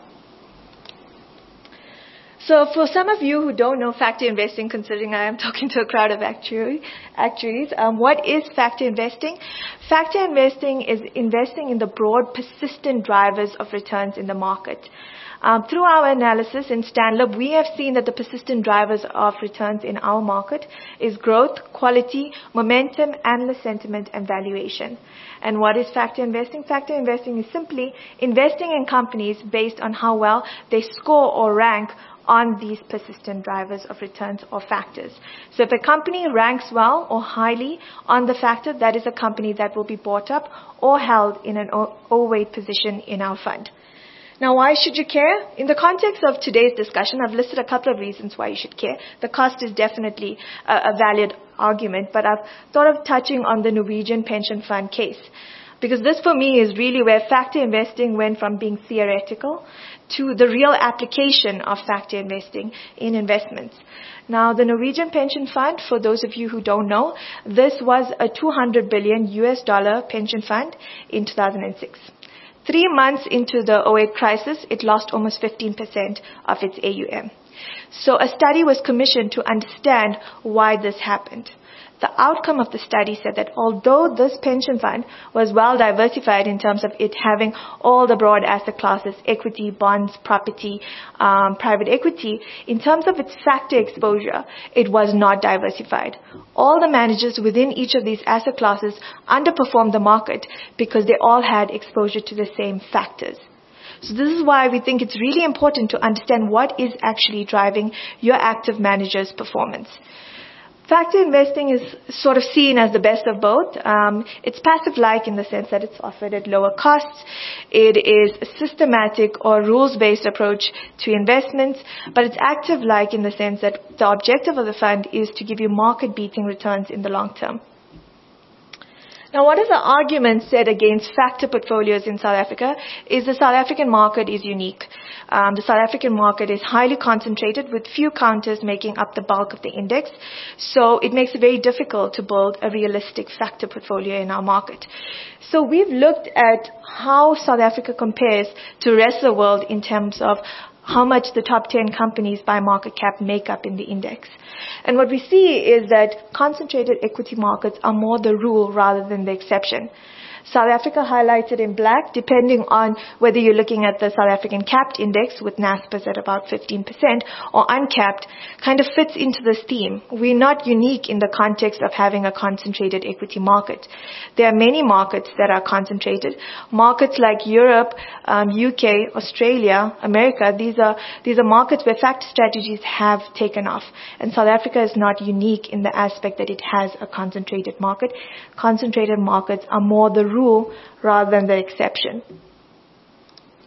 So for some of you who don't know factor investing, considering I am talking to a crowd of actuary, actuaries, um, what is factor investing? Factor investing is investing in the broad, persistent drivers of returns in the market. Um, through our analysis in Stanlib, we have seen that the persistent drivers of returns in our market is growth, quality, momentum, analyst sentiment, and valuation. And what is factor investing? Factor investing is simply investing in companies based on how well they score or rank on these persistent drivers of returns or factors. So if a company ranks well or highly on the factor, that is a company that will be bought up or held in an overweight position in our fund. Now, why should you care? In the context of today's discussion, I've listed a couple of reasons why you should care. The cost is definitely a, a valid argument, but I've thought of touching on the Norwegian pension fund case. Because this, for me, is really where factor investing went from being theoretical to the real application of factor investing in investments. Now, the Norwegian pension fund, for those of you who don't know, this was a two hundred billion U S dollar pension fund in two thousand six. Three months into the oh eight crisis, it lost almost fifteen percent of its A U M. So a study was commissioned to understand why this happened. The outcome of the study said that although this pension fund was well diversified in terms of it having all the broad asset classes, equity, bonds, property, um, private equity, in terms of its factor exposure, it was not diversified. All the managers within each of these asset classes underperformed the market because they all had exposure to the same factors. So this is why we think it's really important to understand what is actually driving your active manager's performance. Factor investing is sort of seen as the best of both. Um, it's passive-like in the sense that it's offered at lower costs. It is a systematic or rules-based approach to investments, but it's active-like in the sense that the objective of the fund is to give you market-beating returns in the long term. Now, what is the argument said against factor portfolios in South Africa is the South African market is unique. Um, the South African market is highly concentrated with few counters making up the bulk of the index. So it makes it very difficult to build a realistic factor portfolio in our market. So we've looked at how South Africa compares to the rest of the world in terms of how much the top ten companies by market cap make up in the index. And what we see is that concentrated equity markets are more the rule rather than the exception. South Africa highlighted in black, depending on whether you're looking at the South African capped index with Naspers at about fifteen percent or uncapped, kind of fits into this theme. We're not unique in the context of having a concentrated equity market. There are many markets that are concentrated. Markets like Europe, um, U K, Australia, America, these are, these are markets where factor strategies have taken off. And South Africa is not unique in the aspect that it has a concentrated market. Concentrated markets are more the rule rather than the exception.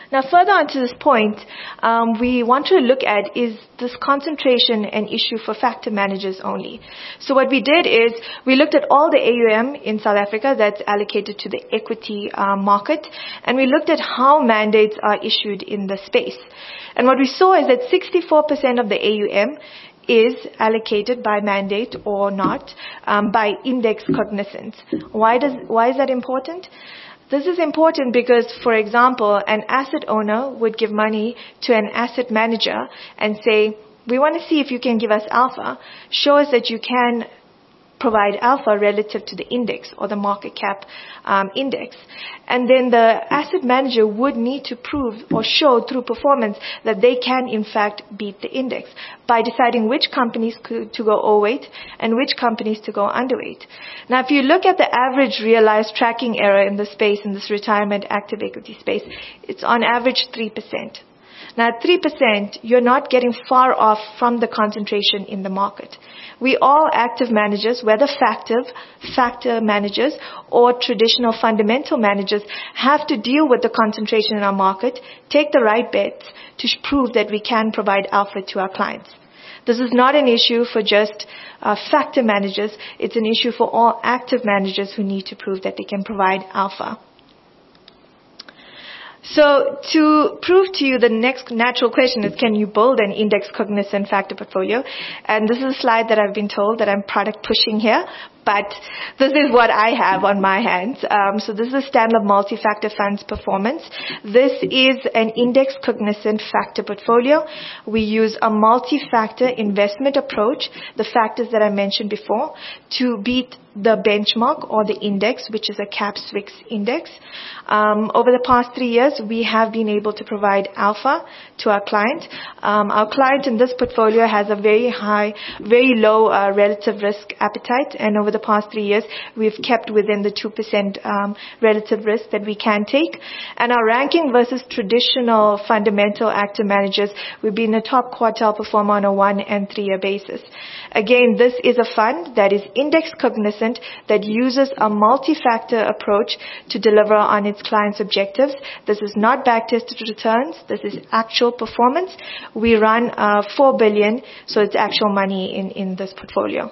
Now, further on to this point, um, we want to look at is this concentration an issue for factor managers only. So what we did is we looked at all the A U M in South Africa that's allocated to the equity uh, market, and we looked at how mandates are issued in the space. And what we saw is that sixty-four percent of the A U M is allocated by mandate or not um, by index cognizance. Why does why is that important? This is important because, for example, an asset owner would give money to an asset manager and say, we want to see if you can give us alpha. Show us that you can provide alpha relative to the index or the market cap um, index. And then the asset manager would need to prove or show through performance that they can in fact beat the index by deciding which companies could, to go overweight and which companies to go underweight. Now, if you look at the average realized tracking error in the space, in this retirement active equity space, it's on average three percent. Now, at three percent, you're not getting far off from the concentration in the market. We all active managers, whether factor, factor managers or traditional fundamental managers, have to deal with the concentration in our market, take the right bets to prove that we can provide alpha to our clients. This is not an issue for just uh, factor managers. It's an issue for all active managers who need to prove that they can provide alpha. So to prove to you, the next natural question is, can you build an index cognizant factor portfolio? And this is a slide that I've been told that I'm product pushing here, but this is what I have on my hands. Um, so this is Stanlib Multi-Factor Fund's performance. This is an index cognizant factor portfolio. We use a multi-factor investment approach, the factors that I mentioned before, to beat the benchmark or the index, which is a CAPS W I X index. Um, over the past three years, we have been able to provide alpha to our client. Um, our client in this portfolio has a very high, very low uh, relative risk appetite, and over the past three years, we've kept within the two percent um, relative risk that we can take. And our ranking versus traditional fundamental active managers, we've been a top quartile performer on a one and three year basis. Again, this is a fund that is index cognizant, that uses a multi-factor approach to deliver on its clients' objectives. This is not back-tested returns. This is actual performance. We run uh, four billion dollars, so it's actual money in, in this portfolio.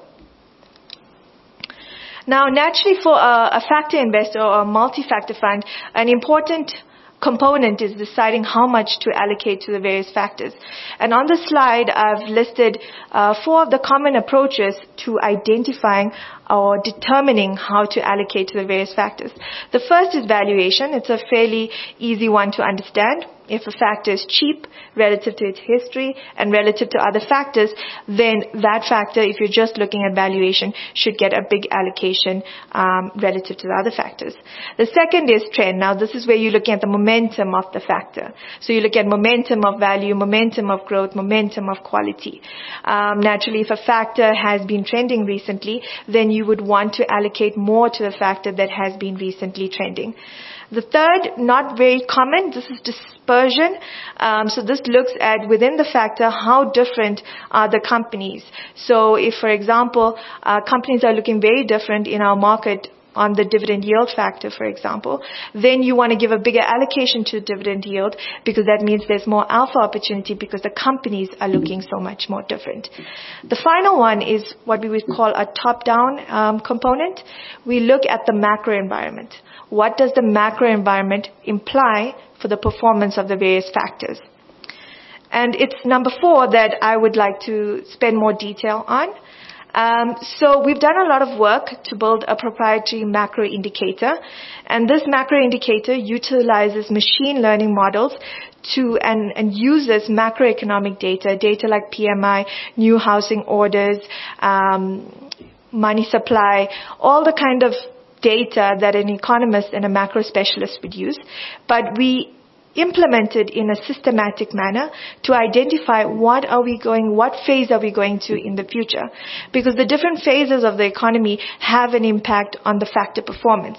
Now, naturally, for a, a factor investor or a multi-factor fund, an important component is deciding how much to allocate to the various factors. And on the slide, I've listed uh, four of the common approaches to identifying or determining how to allocate to the various factors. The first is valuation. It's a fairly easy one to understand. If a factor is cheap relative to its history and relative to other factors, then that factor, if you're just looking at valuation, should get a big allocation um, relative to the other factors. The second is trend. Now, this is where you're looking at the momentum of the factor. So you look at momentum of value, momentum of growth, momentum of quality. Um, naturally, if a factor has been trending recently, then you would want to allocate more to the factor that has been recently trending. The third, not very common, this is dispersion. Um, so this looks at within the factor how different are the companies. So if, for example, uh, companies are looking very different in our market on the dividend yield factor, for example, then you want to give a bigger allocation to dividend yield, because that means there's more alpha opportunity because the companies are looking so much more different. The final one is what we would call a top-down um, component. We look at the macro environment. What does the macro environment imply for the performance of the various factors? And it's number four that I would like to spend more detail on. Um, so we've done a lot of work to build a proprietary macro indicator, and this macro indicator utilizes machine learning models to and, and uses macroeconomic data, data like P M I, new housing orders, um, money supply, all the kind of data that an economist and a macro specialist would use, but we implemented in a systematic manner to identify what are we going, what phase are we going to in the future, because the different phases of the economy have an impact on the factor performance.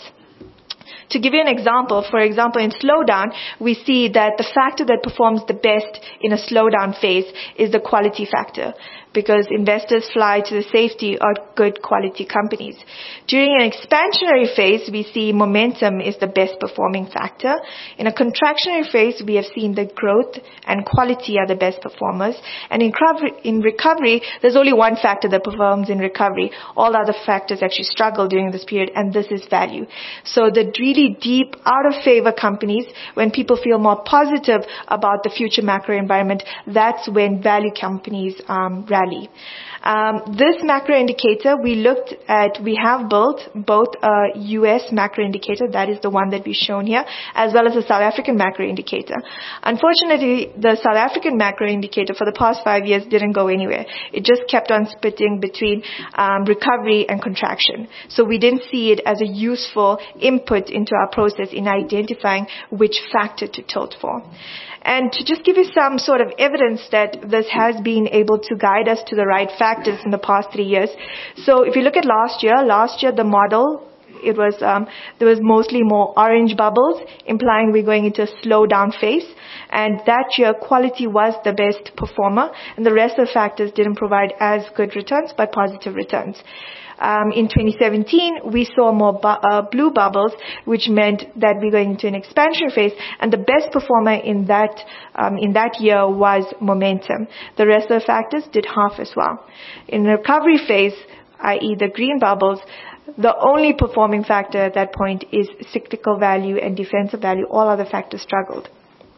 To give you an example, for example, in slowdown, we see that the factor that performs the best in a slowdown phase is the quality factor, because investors fly to the safety of good quality companies. During an expansionary phase, we see momentum is the best performing factor. In a contractionary phase, we have seen that growth and quality are the best performers. And in recovery, in recovery, there's only one factor that performs in recovery. All other factors actually struggle during this period, and this is value. So the really deep, out of favor companies, when people feel more positive about the future macro environment, that's when value companies um, rally. Um, this macro indicator, we looked at, we have built both a U S macro indicator, that is the one that we've shown here, as well as a South African macro indicator. Unfortunately, the South African macro indicator for the past five years didn't go anywhere. It just kept on splitting between um, recovery and contraction. So we didn't see it as a useful input into our process in identifying which factor to tilt for. And to just give you some sort of evidence that this has been able to guide us to the right factors in the past three years. So if you look at last year, last year the model, it was, um, there was mostly more orange bubbles, implying we're going into a slowdown phase. And that year, quality was the best performer, and the rest of the factors didn't provide as good returns, but positive returns. Um, in twenty seventeen, we saw more bu- uh, blue bubbles, which meant that we're going into an expansion phase, and the best performer in that um, in that year was momentum. The rest of the factors did half as well. In the recovery phase, that is the green bubbles, the only performing factor at that point is cyclical value and defensive value. All other factors struggled.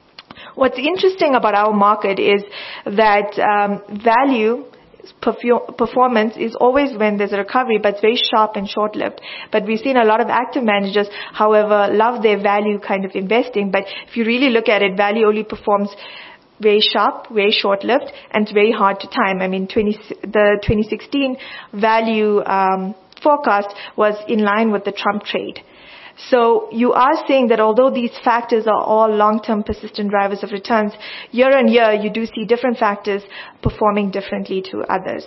What's interesting about our market is that um, value performance is always when there's a recovery, but it's very sharp and short-lived. But we've seen a lot of active managers, however, love their value kind of investing. But if you really look at it, value only performs very sharp, very short-lived, and it's very hard to time. I mean, twenty, the twenty sixteen value um, forecast was in line with the Trump trade. So you are saying that although these factors are all long-term persistent drivers of returns, year on year you do see different factors performing differently to others.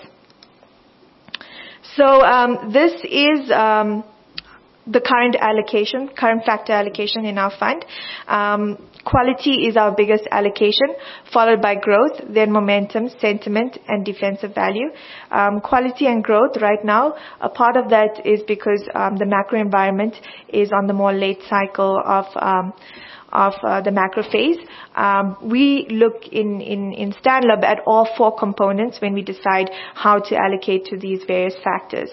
So um, this is um, the current allocation, current factor allocation in our fund. Um, quality is our biggest allocation, followed by growth, then momentum, sentiment, and defensive value. Um, quality and growth right now, a part of that is because um, the macro environment is on the more late cycle of um, of uh, the macro phase. Um, we look in, in, in StanLab at all four components when we decide how to allocate to these various factors.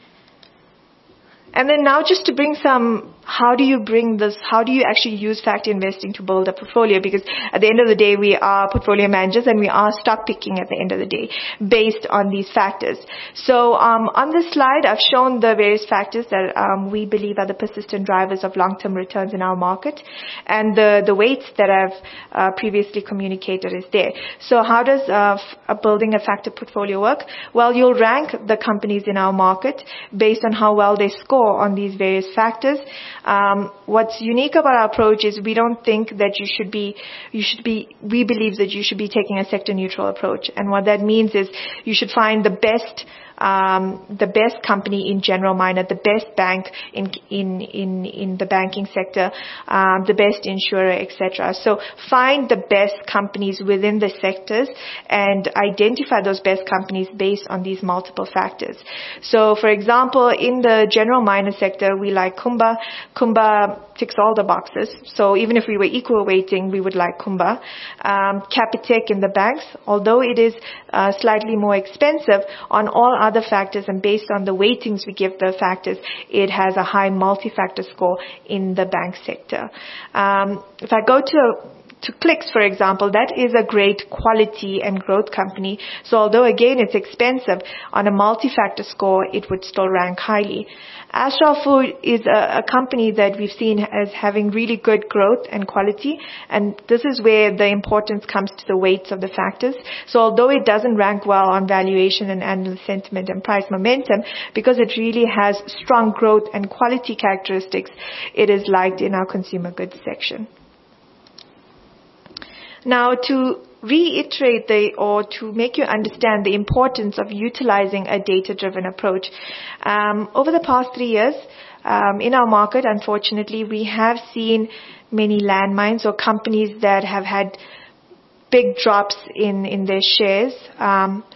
And then now just to bring some, how do you bring this, how do you actually use factor investing to build a portfolio? Because at the end of the day, we are portfolio managers and we are stock picking at the end of the day based on these factors. So um, on this slide, I've shown the various factors that um, we believe are the persistent drivers of long-term returns in our market. And the, the weights that I've uh, previously communicated is there. So how does uh, f- building a factor portfolio work? Well, you'll rank the companies in our market based on how well they score on these various factors. Um, what's unique about our approach is we don't think that you should be, you should be, we believe that you should be taking a sector neutral approach. And what that means is you should find the best Um, the best company in general minor, the best bank in in in, in the banking sector, um, the best insurer, et cetera. So find the best companies within the sectors and identify those best companies based on these multiple factors. So, for example, in the general minor sector, we like Kumba. Kumba ticks all the boxes. So even if we were equal weighting, we would like Kumba. Um, Capitec in the banks, although it is uh, slightly more expensive on all other factors and based on the weightings we give the factors, it has a high multi-factor score in the bank sector. Um, if I go to To Clicks, for example, that is a great quality and growth company. So although, again, it's expensive, on a multi-factor score, it would still rank highly. Astral Food is a, a company that we've seen as having really good growth and quality, and this is where the importance comes to the weights of the factors. So although it doesn't rank well on valuation and analyst sentiment and price momentum, because it really has strong growth and quality characteristics, it is liked in our consumer goods section. Now, to reiterate the, or to make you understand the importance of utilizing a data-driven approach, um, over the past three years, um, in our market, unfortunately, we have seen many landmines or companies that have had big drops in, in their shares. Um,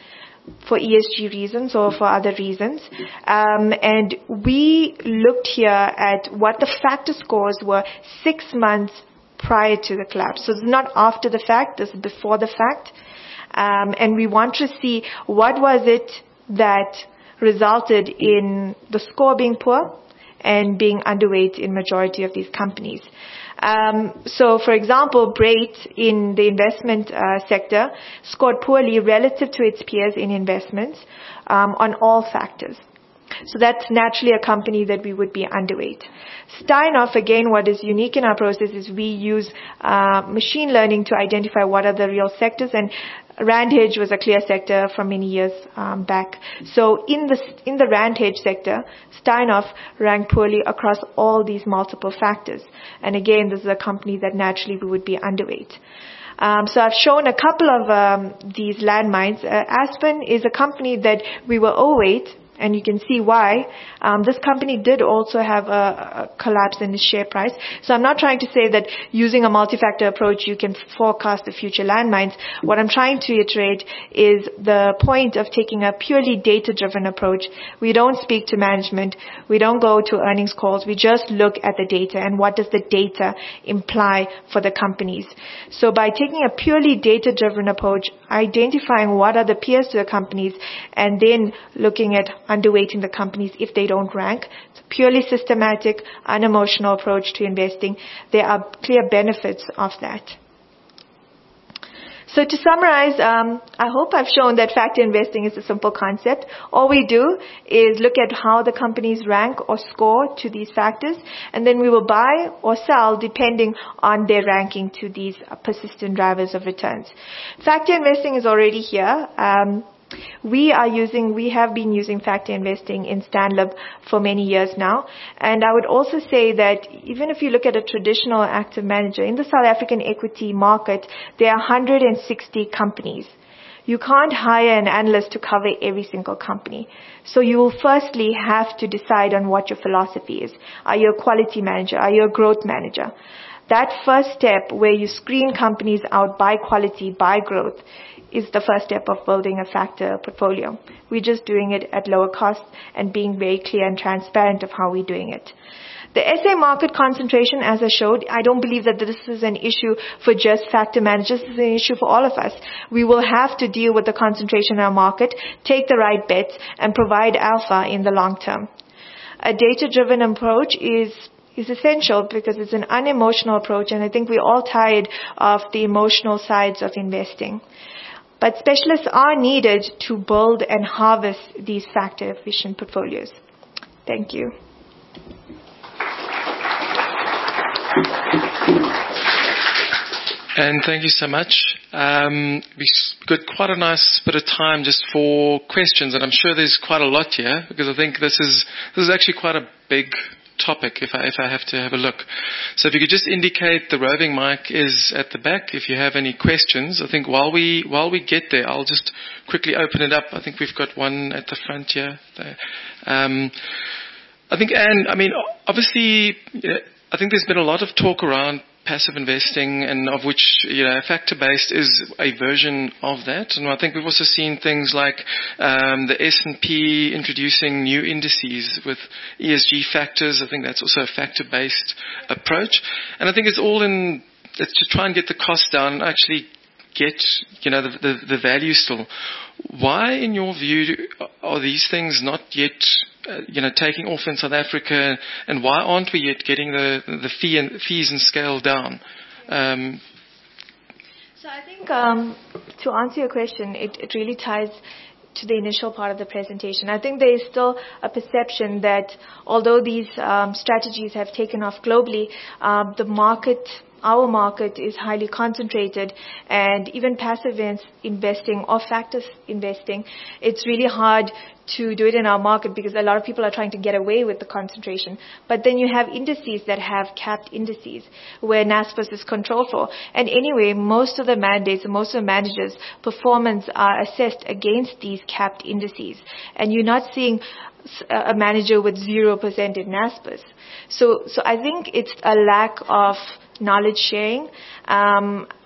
for E S G reasons or for other reasons. Um, and we looked here at what the factor scores were six months prior to the collapse. So it's not after the fact, this is before the fact. Um, and we want to see what was it that resulted in the score being poor and being underweight in majority of these companies. Um, so, for example, Brait in the investment uh, sector scored poorly relative to its peers in investments um, on all factors. So that's naturally a company that we would be underweight. Steinhoff, again, what is unique in our process is we use uh, machine learning to identify what are the real sectors, and Rand hedge was a clear sector from many years um, back. So in the in the Rand hedge sector, Steinhoff ranked poorly across all these multiple factors. And again, this is a company that naturally we would be underweight. Um, so I've shown a couple of um, these landmines. Uh, Aspen is a company that we were overweight, and you can see why. Um, this company did also have a, a collapse in the share price. So I'm not trying to say that using a multi-factor approach you can forecast the future landmines. What I'm trying to iterate is the point of taking a purely data-driven approach. We don't speak to management. We don't go to earnings calls. We just look at the data and what does the data imply for the companies. So by taking a purely data-driven approach, identifying what are the peers to the companies, and then looking at underweighting the companies if they don't rank. It's a purely systematic, unemotional approach to investing. There are clear benefits of that. So to summarize, um, I hope I've shown that factor investing is a simple concept. All we do is look at how the companies rank or score to these factors, and then we will buy or sell depending on their ranking to these persistent drivers of returns. Factor investing is already here. Um, We are using, we have been using factor investing in Stanlib for many years now. And I would also say that even if you look at a traditional active manager, in the South African equity market, there are one hundred sixty companies. You can't hire an analyst to cover every single company. So you will firstly have to decide on what your philosophy is. Are you a quality manager? Are you a growth manager? That first step where you screen companies out by quality, by growth, is the first step of building a factor portfolio. We're just doing it at lower cost and being very clear and transparent of how we're doing it. The S A market concentration, as I showed, I don't believe that this is an issue for just factor managers. This is an issue for all of us. We will have to deal with the concentration in our market, take the right bets, and provide alpha in the long term. A data-driven approach is is essential because it's an unemotional approach, and I think we're all tired of the emotional sides of investing. But specialists are needed to build and harvest these factor-efficient portfolios. Thank you. And thank you so much. Um, we've got quite a nice bit of time just for questions, and I'm sure there's quite a lot here because I think this is this is actually quite a big topic if I, if I have to have a look. So if you could just indicate the roving mic is at the back if you have any questions. I think while we while we get there, I'll just quickly open it up. I think we've got one at the front here. Um, I think, Anne, I mean, obviously, you know, I think there's been a lot of talk around passive investing, and of which, you know, factor-based is a version of that. And I think we've also seen things like um, the S and P introducing new indices with E S G factors. I think that's also a factor-based approach. And I think it's all in, it's to try and get the cost down and actually get, you know, the, the, the value still. Why, in your view, are these things not yet, uh, you know, taking off in South Africa, and why aren't we yet getting the the fee and fees and scale down? Um, so I think um, to answer your question, it, it really ties to the initial part of the presentation. I think there is still a perception that although these um, strategies have taken off globally, uh, the market. Our market is highly concentrated, and even passive investing or factor investing, it's really hard to do it in our market because a lot of people are trying to get away with the concentration. But then you have indices that have capped indices where Naspers is controlled for. And anyway, most of the mandates, most of the managers' performance are assessed against these capped indices. And you're not seeing a manager with zero percent in Naspers. So, so I think it's a lack of knowledge sharing. Um,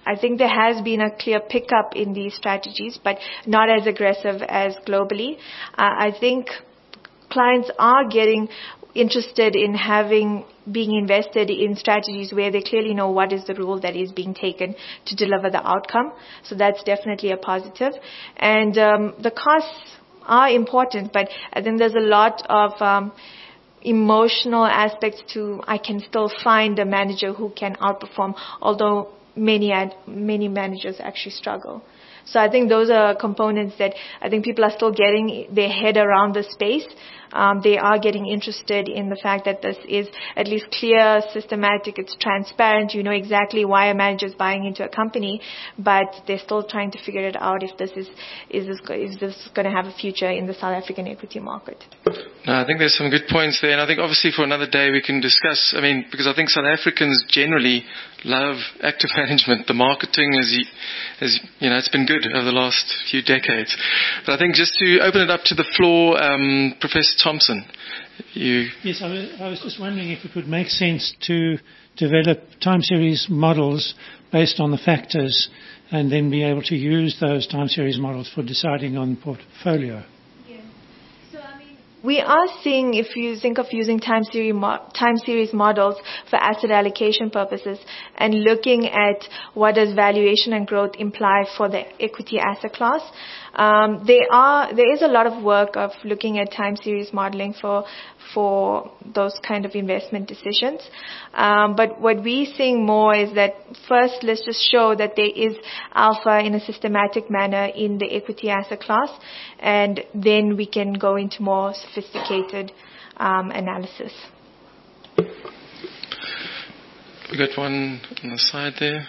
I think there has been a clear pickup in these strategies, but not as aggressive as globally. Uh, I think clients are getting interested in having being invested in strategies where they clearly know what is the rule that is being taken to deliver the outcome. So that's definitely a positive. And um, the costs are important, but I think there's a lot of um, emotional aspects to I can still find a manager who can outperform, although many ad, many managers actually struggle. So I think those are components that I think people are still getting their head around the space. Um, they are getting interested in the fact that this is at least clear, systematic, it's transparent. You know exactly why a manager is buying into a company, but they're still trying to figure it out if this is is this, is this going to have a future in the South African equity market. No, I think there's some good points there, and I think obviously for another day we can discuss. I mean, because I think South Africans generally love active management. The marketing is, is you know, it's been good over the last few decades. But I think just to open it up to the floor, um, Professor Thompson, you... Yes, I was, I was just wondering if it would make sense to develop time series models based on the factors and then be able to use those time series models for deciding on portfolio. We are seeing, if you think of using time series, mo- time series models for asset allocation purposes and looking at what does valuation and growth imply for the equity asset class, um, there are there is a lot of work of looking at time series modeling for for those kind of investment decisions. Um, but what we're seeing more is that first, let's just show that there is alpha in a systematic manner in the equity asset class, and then we can go into more sophisticated um, analysis. We got one on the side there.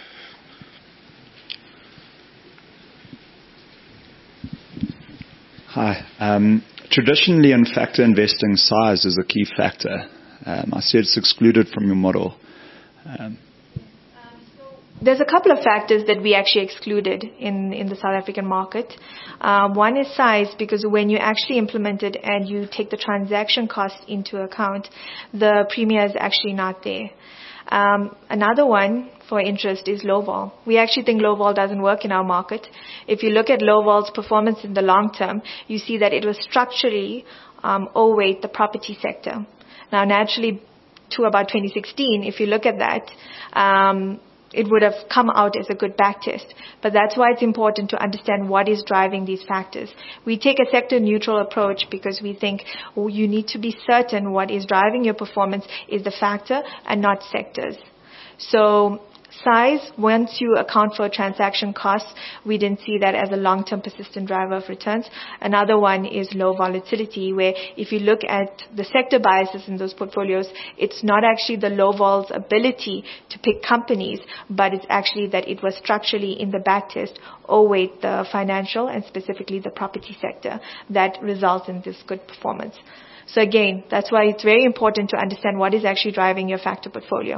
Hi. Um, traditionally in factor investing, size is a key factor. Um, I see it's excluded from your model. Um, There's a couple of factors that we actually excluded in, in the South African market. Um, one is size, because when you actually implement it and you take the transaction cost into account, the premium is actually not there. Um, another one for interest is low vol. We actually think low vol doesn't work in our market. If you look at low vol's performance in the long term, you see that it was structurally um, overweight the property sector. Now, naturally, to about twenty sixteen, if you look at that, um, it would have come out as a good backtest. But that's why it's important to understand what is driving these factors. We take a sector-neutral approach because we think oh, you need to be certain what is driving your performance is the factor and not sectors. So size, once you account for transaction costs, we didn't see that as a long-term persistent driver of returns. Another one is low volatility, where if you look at the sector biases in those portfolios, it's not actually the low vol's ability to pick companies, but it's actually that it was structurally in the backtest overweight the financial and specifically the property sector that results in this good performance. So again, that's why it's very important to understand what is actually driving your factor portfolio.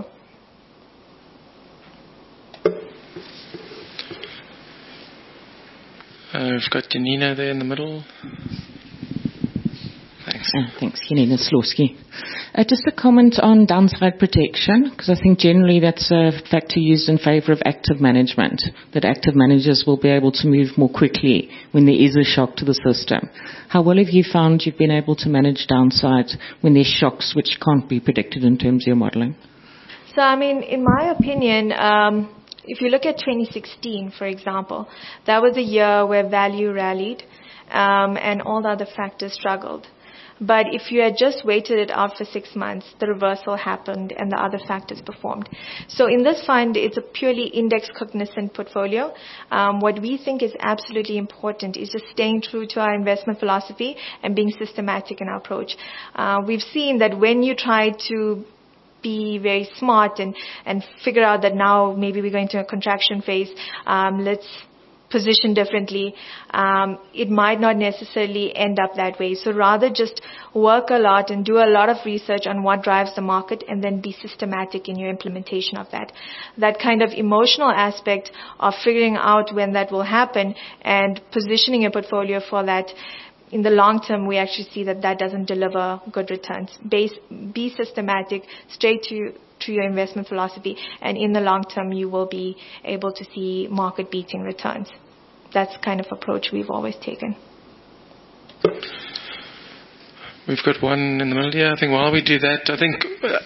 Uh, we've got Janina there in the middle. Thanks. Uh, thanks, Janina Slorski. Uh, just a comment on downside protection, because I think generally that's a factor used in favor of active management, that active managers will be able to move more quickly when there is a shock to the system. How well have you found you've been able to manage downside when there's shocks which can't be predicted in terms of your modeling? So, I mean, in my opinion, um, if you look at twenty sixteen, for example, that was a year where value rallied um, and all the other factors struggled. But if you had just waited it out for six months, the reversal happened and the other factors performed. So in this fund, it's a purely index cognizant portfolio. Um, what we think is absolutely important is just staying true to our investment philosophy and being systematic in our approach. Uh, we've seen that when you try to be very smart and, and figure out that now maybe we're going to a contraction phase, um, let's position differently, um, it might not necessarily end up that way. So rather just work a lot and do a lot of research on what drives the market and then be systematic in your implementation of that. That kind of emotional aspect of figuring out when that will happen and positioning a portfolio for that in the long term, we actually see that that doesn't deliver good returns. Base, be systematic, straight to, to your investment philosophy, and in the long term, you will be able to see market-beating returns. That's the kind of approach we've always taken. We've got one in the middle here. I think while we do that, I think, uh,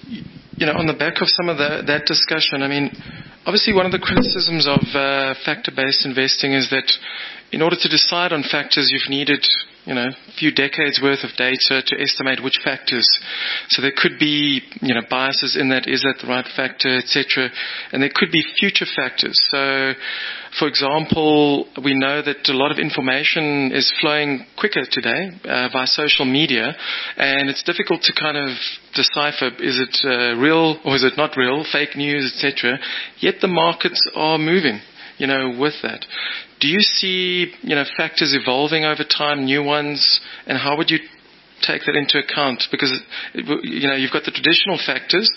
you know, on the back of some of the, that discussion, I mean, obviously one of the criticisms of uh, factor-based investing is that in order to decide on factors, you've needed, you know, a few decades worth of data to estimate which factors. So there could be, you know, biases in that, is that the right factor, et cetera. And there could be future factors. So, for example, we know that a lot of information is flowing quicker today uh, via social media, and it's difficult to kind of decipher, is it uh, real or is it not real, fake news, et cetera. Yet the markets are moving, you know, with that. Do you see, you know, factors evolving over time, new ones, and how would you take that into account? Because, you know, you've got the traditional factors,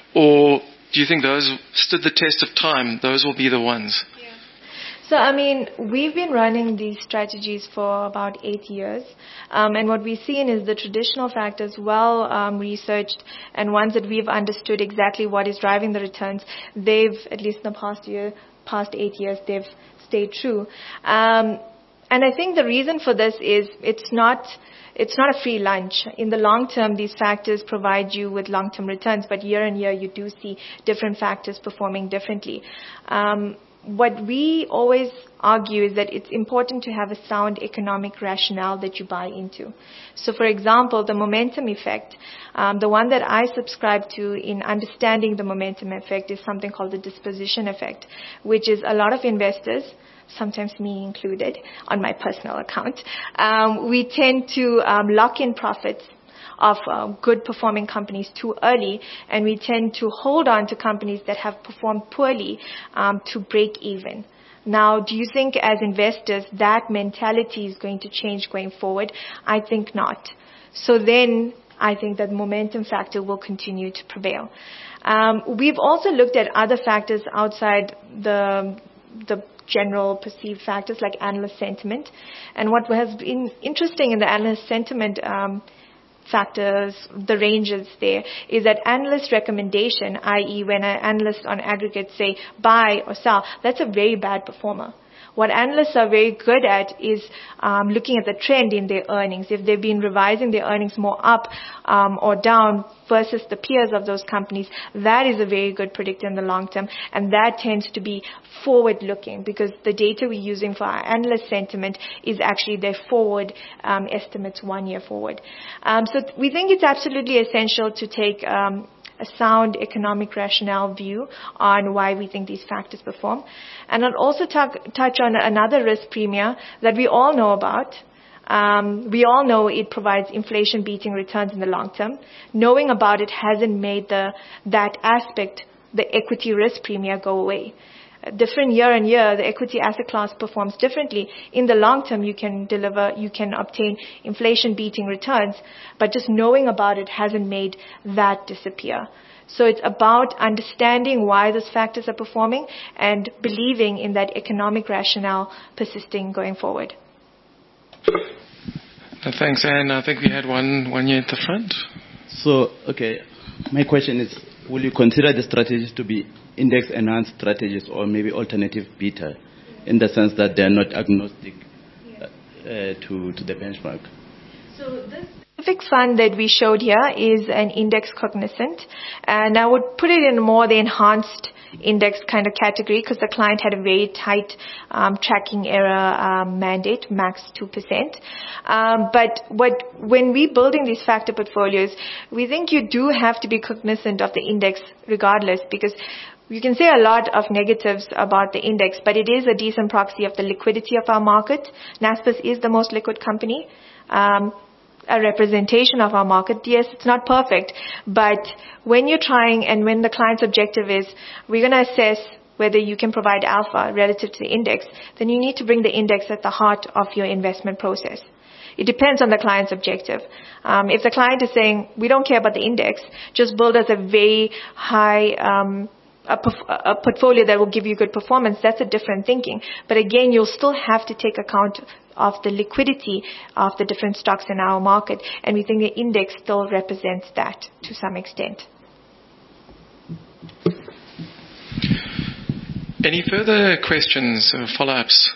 or do you think those stood the test of time? Those will be the ones. Yeah. So, I mean, we've been running these strategies for about eight years, um, and what we've seen is the traditional factors, well um, researched, and ones that we've understood exactly what is driving the returns. They've, at least in the past year, past eight years, they've stay true. Um, and I think the reason for this is it's not it's not a free lunch. In the long term, these factors provide you with long-term returns, but year on year, you do see different factors performing differently. Um, what we always argue is that it's important to have a sound economic rationale that you buy into. So, for example, the momentum effect, um, the one that I subscribe to in understanding the momentum effect is something called the disposition effect, which is a lot of investors, sometimes me included, on my personal account, um, we tend to um, lock in profits of uh, good performing companies too early, and we tend to hold on to companies that have performed poorly um, to break even. Now, do you think as investors that mentality is going to change going forward? I think not. So then I think that momentum factor will continue to prevail. Um, we've also looked at other factors outside the the general perceived factors like analyst sentiment. And what has been interesting in the analyst sentiment um, factors, the ranges there, is that analyst recommendation, that is when an analyst on aggregate say buy or sell, that's a very bad performer. What analysts are very good at is um, looking at the trend in their earnings. If they've been revising their earnings more up um, or down versus the peers of those companies, that is a very good predictor in the long term. And that tends to be forward-looking because the data we're using for our analyst sentiment is actually their forward um, estimates one year forward. Um, so we think it's absolutely essential to take um, a sound economic rationale view on why we think these factors perform. And I'll also talk, touch on another risk premium that we all know about. Um, we all know it provides inflation-beating returns in the long term. Knowing about it hasn't made the, that aspect, the equity risk premium, go away. Different year on year, the equity asset class performs differently. In the long term, you can deliver, you can obtain inflation-beating returns, but just knowing about it hasn't made that disappear. So it's about understanding why those factors are performing and believing in that economic rationale persisting going forward. Thanks, Anne. I think we had one, one here at the front. So, okay, my question is, will you consider the strategies to be index-enhanced strategies or maybe alternative beta, in the sense that they are not agnostic uh, to, to the benchmark? So this specific fund that we showed here is an index cognizant, and I would put it in more the enhanced index kind of category because the client had a very tight um, tracking error um, mandate, max two percent. Um, but what when we're building these factor portfolios, we think you do have to be cognizant of the index regardless, because you can say a lot of negatives about the index, but it is a decent proxy of the liquidity of our market. Naspers is the most liquid company. Um, a representation of our market. Yes, it's not perfect, but when you're trying and when the client's objective is, we're going to assess whether you can provide alpha relative to the index, then you need to bring the index at the heart of your investment process. It depends on the client's objective. Um, if the client is saying, we don't care about the index, just build us a very high um, a, a portfolio that will give you good performance, that's a different thinking. But again, you'll still have to take account of the liquidity of the different stocks in our market, and we think the index still represents that to some extent. Any further questions or follow-ups?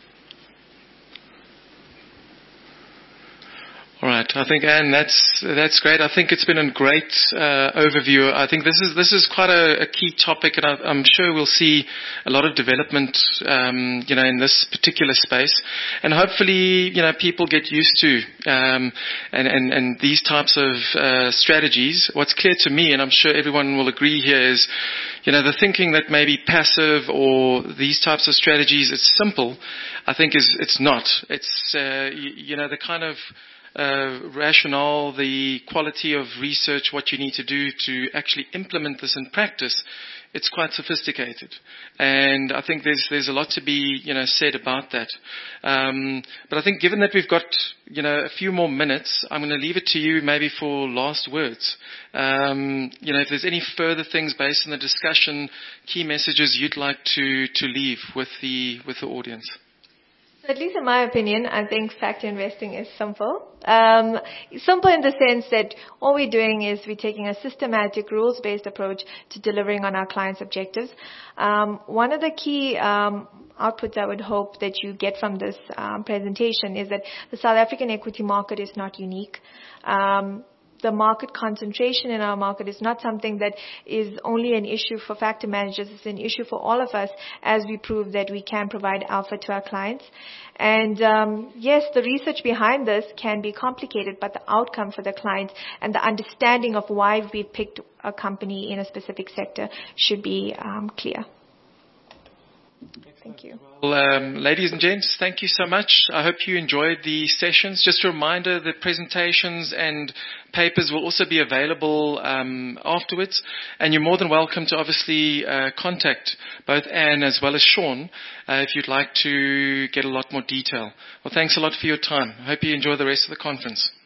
All right. I think, Anne, that's that's great. I think it's been a great uh, overview. I think this is this is quite a, a key topic, and I, I'm sure we'll see a lot of development, um, you know, in this particular space. And hopefully, you know, people get used to um, and, and and these types of uh, strategies. What's clear to me, and I'm sure everyone will agree here, is, you know, the thinking that maybe passive or these types of strategies, it's simple. I think is it's not. It's uh, you, you know the kind of Uh, rationale, the quality of research, what you need to do to actually implement this in practice, it's quite sophisticated. And I think there's there's a lot to be, you know, said about that. Um, but I think given that we've got, you know, a few more minutes, I'm going to leave it to you maybe for last words. Um, you know, if there's any further things based on the discussion, key messages you'd like to, to leave with the with the audience. At least in my opinion, I think factor investing is simple. Um, simple in the sense that all we're doing is we're taking a systematic, rules-based approach to delivering on our clients' objectives. Um, one of the key um, outputs I would hope that you get from this um, presentation is that the South African equity market is not unique. Um, The market concentration in our market is not something that is only an issue for factor managers. It's an issue for all of us as we prove that we can provide alpha to our clients. And um, yes, the research behind this can be complicated, but the outcome for the clients and the understanding of why we picked a company in a specific sector should be um, clear. Thank you. Well, um, ladies and gents, thank you so much. I hope you enjoyed the sessions. Just a reminder, the presentations and papers will also be available um, afterwards. And you're more than welcome to obviously uh, contact both Anne as well as Sean uh, if you'd like to get a lot more detail. Well, thanks a lot for your time. I hope you enjoy the rest of the conference.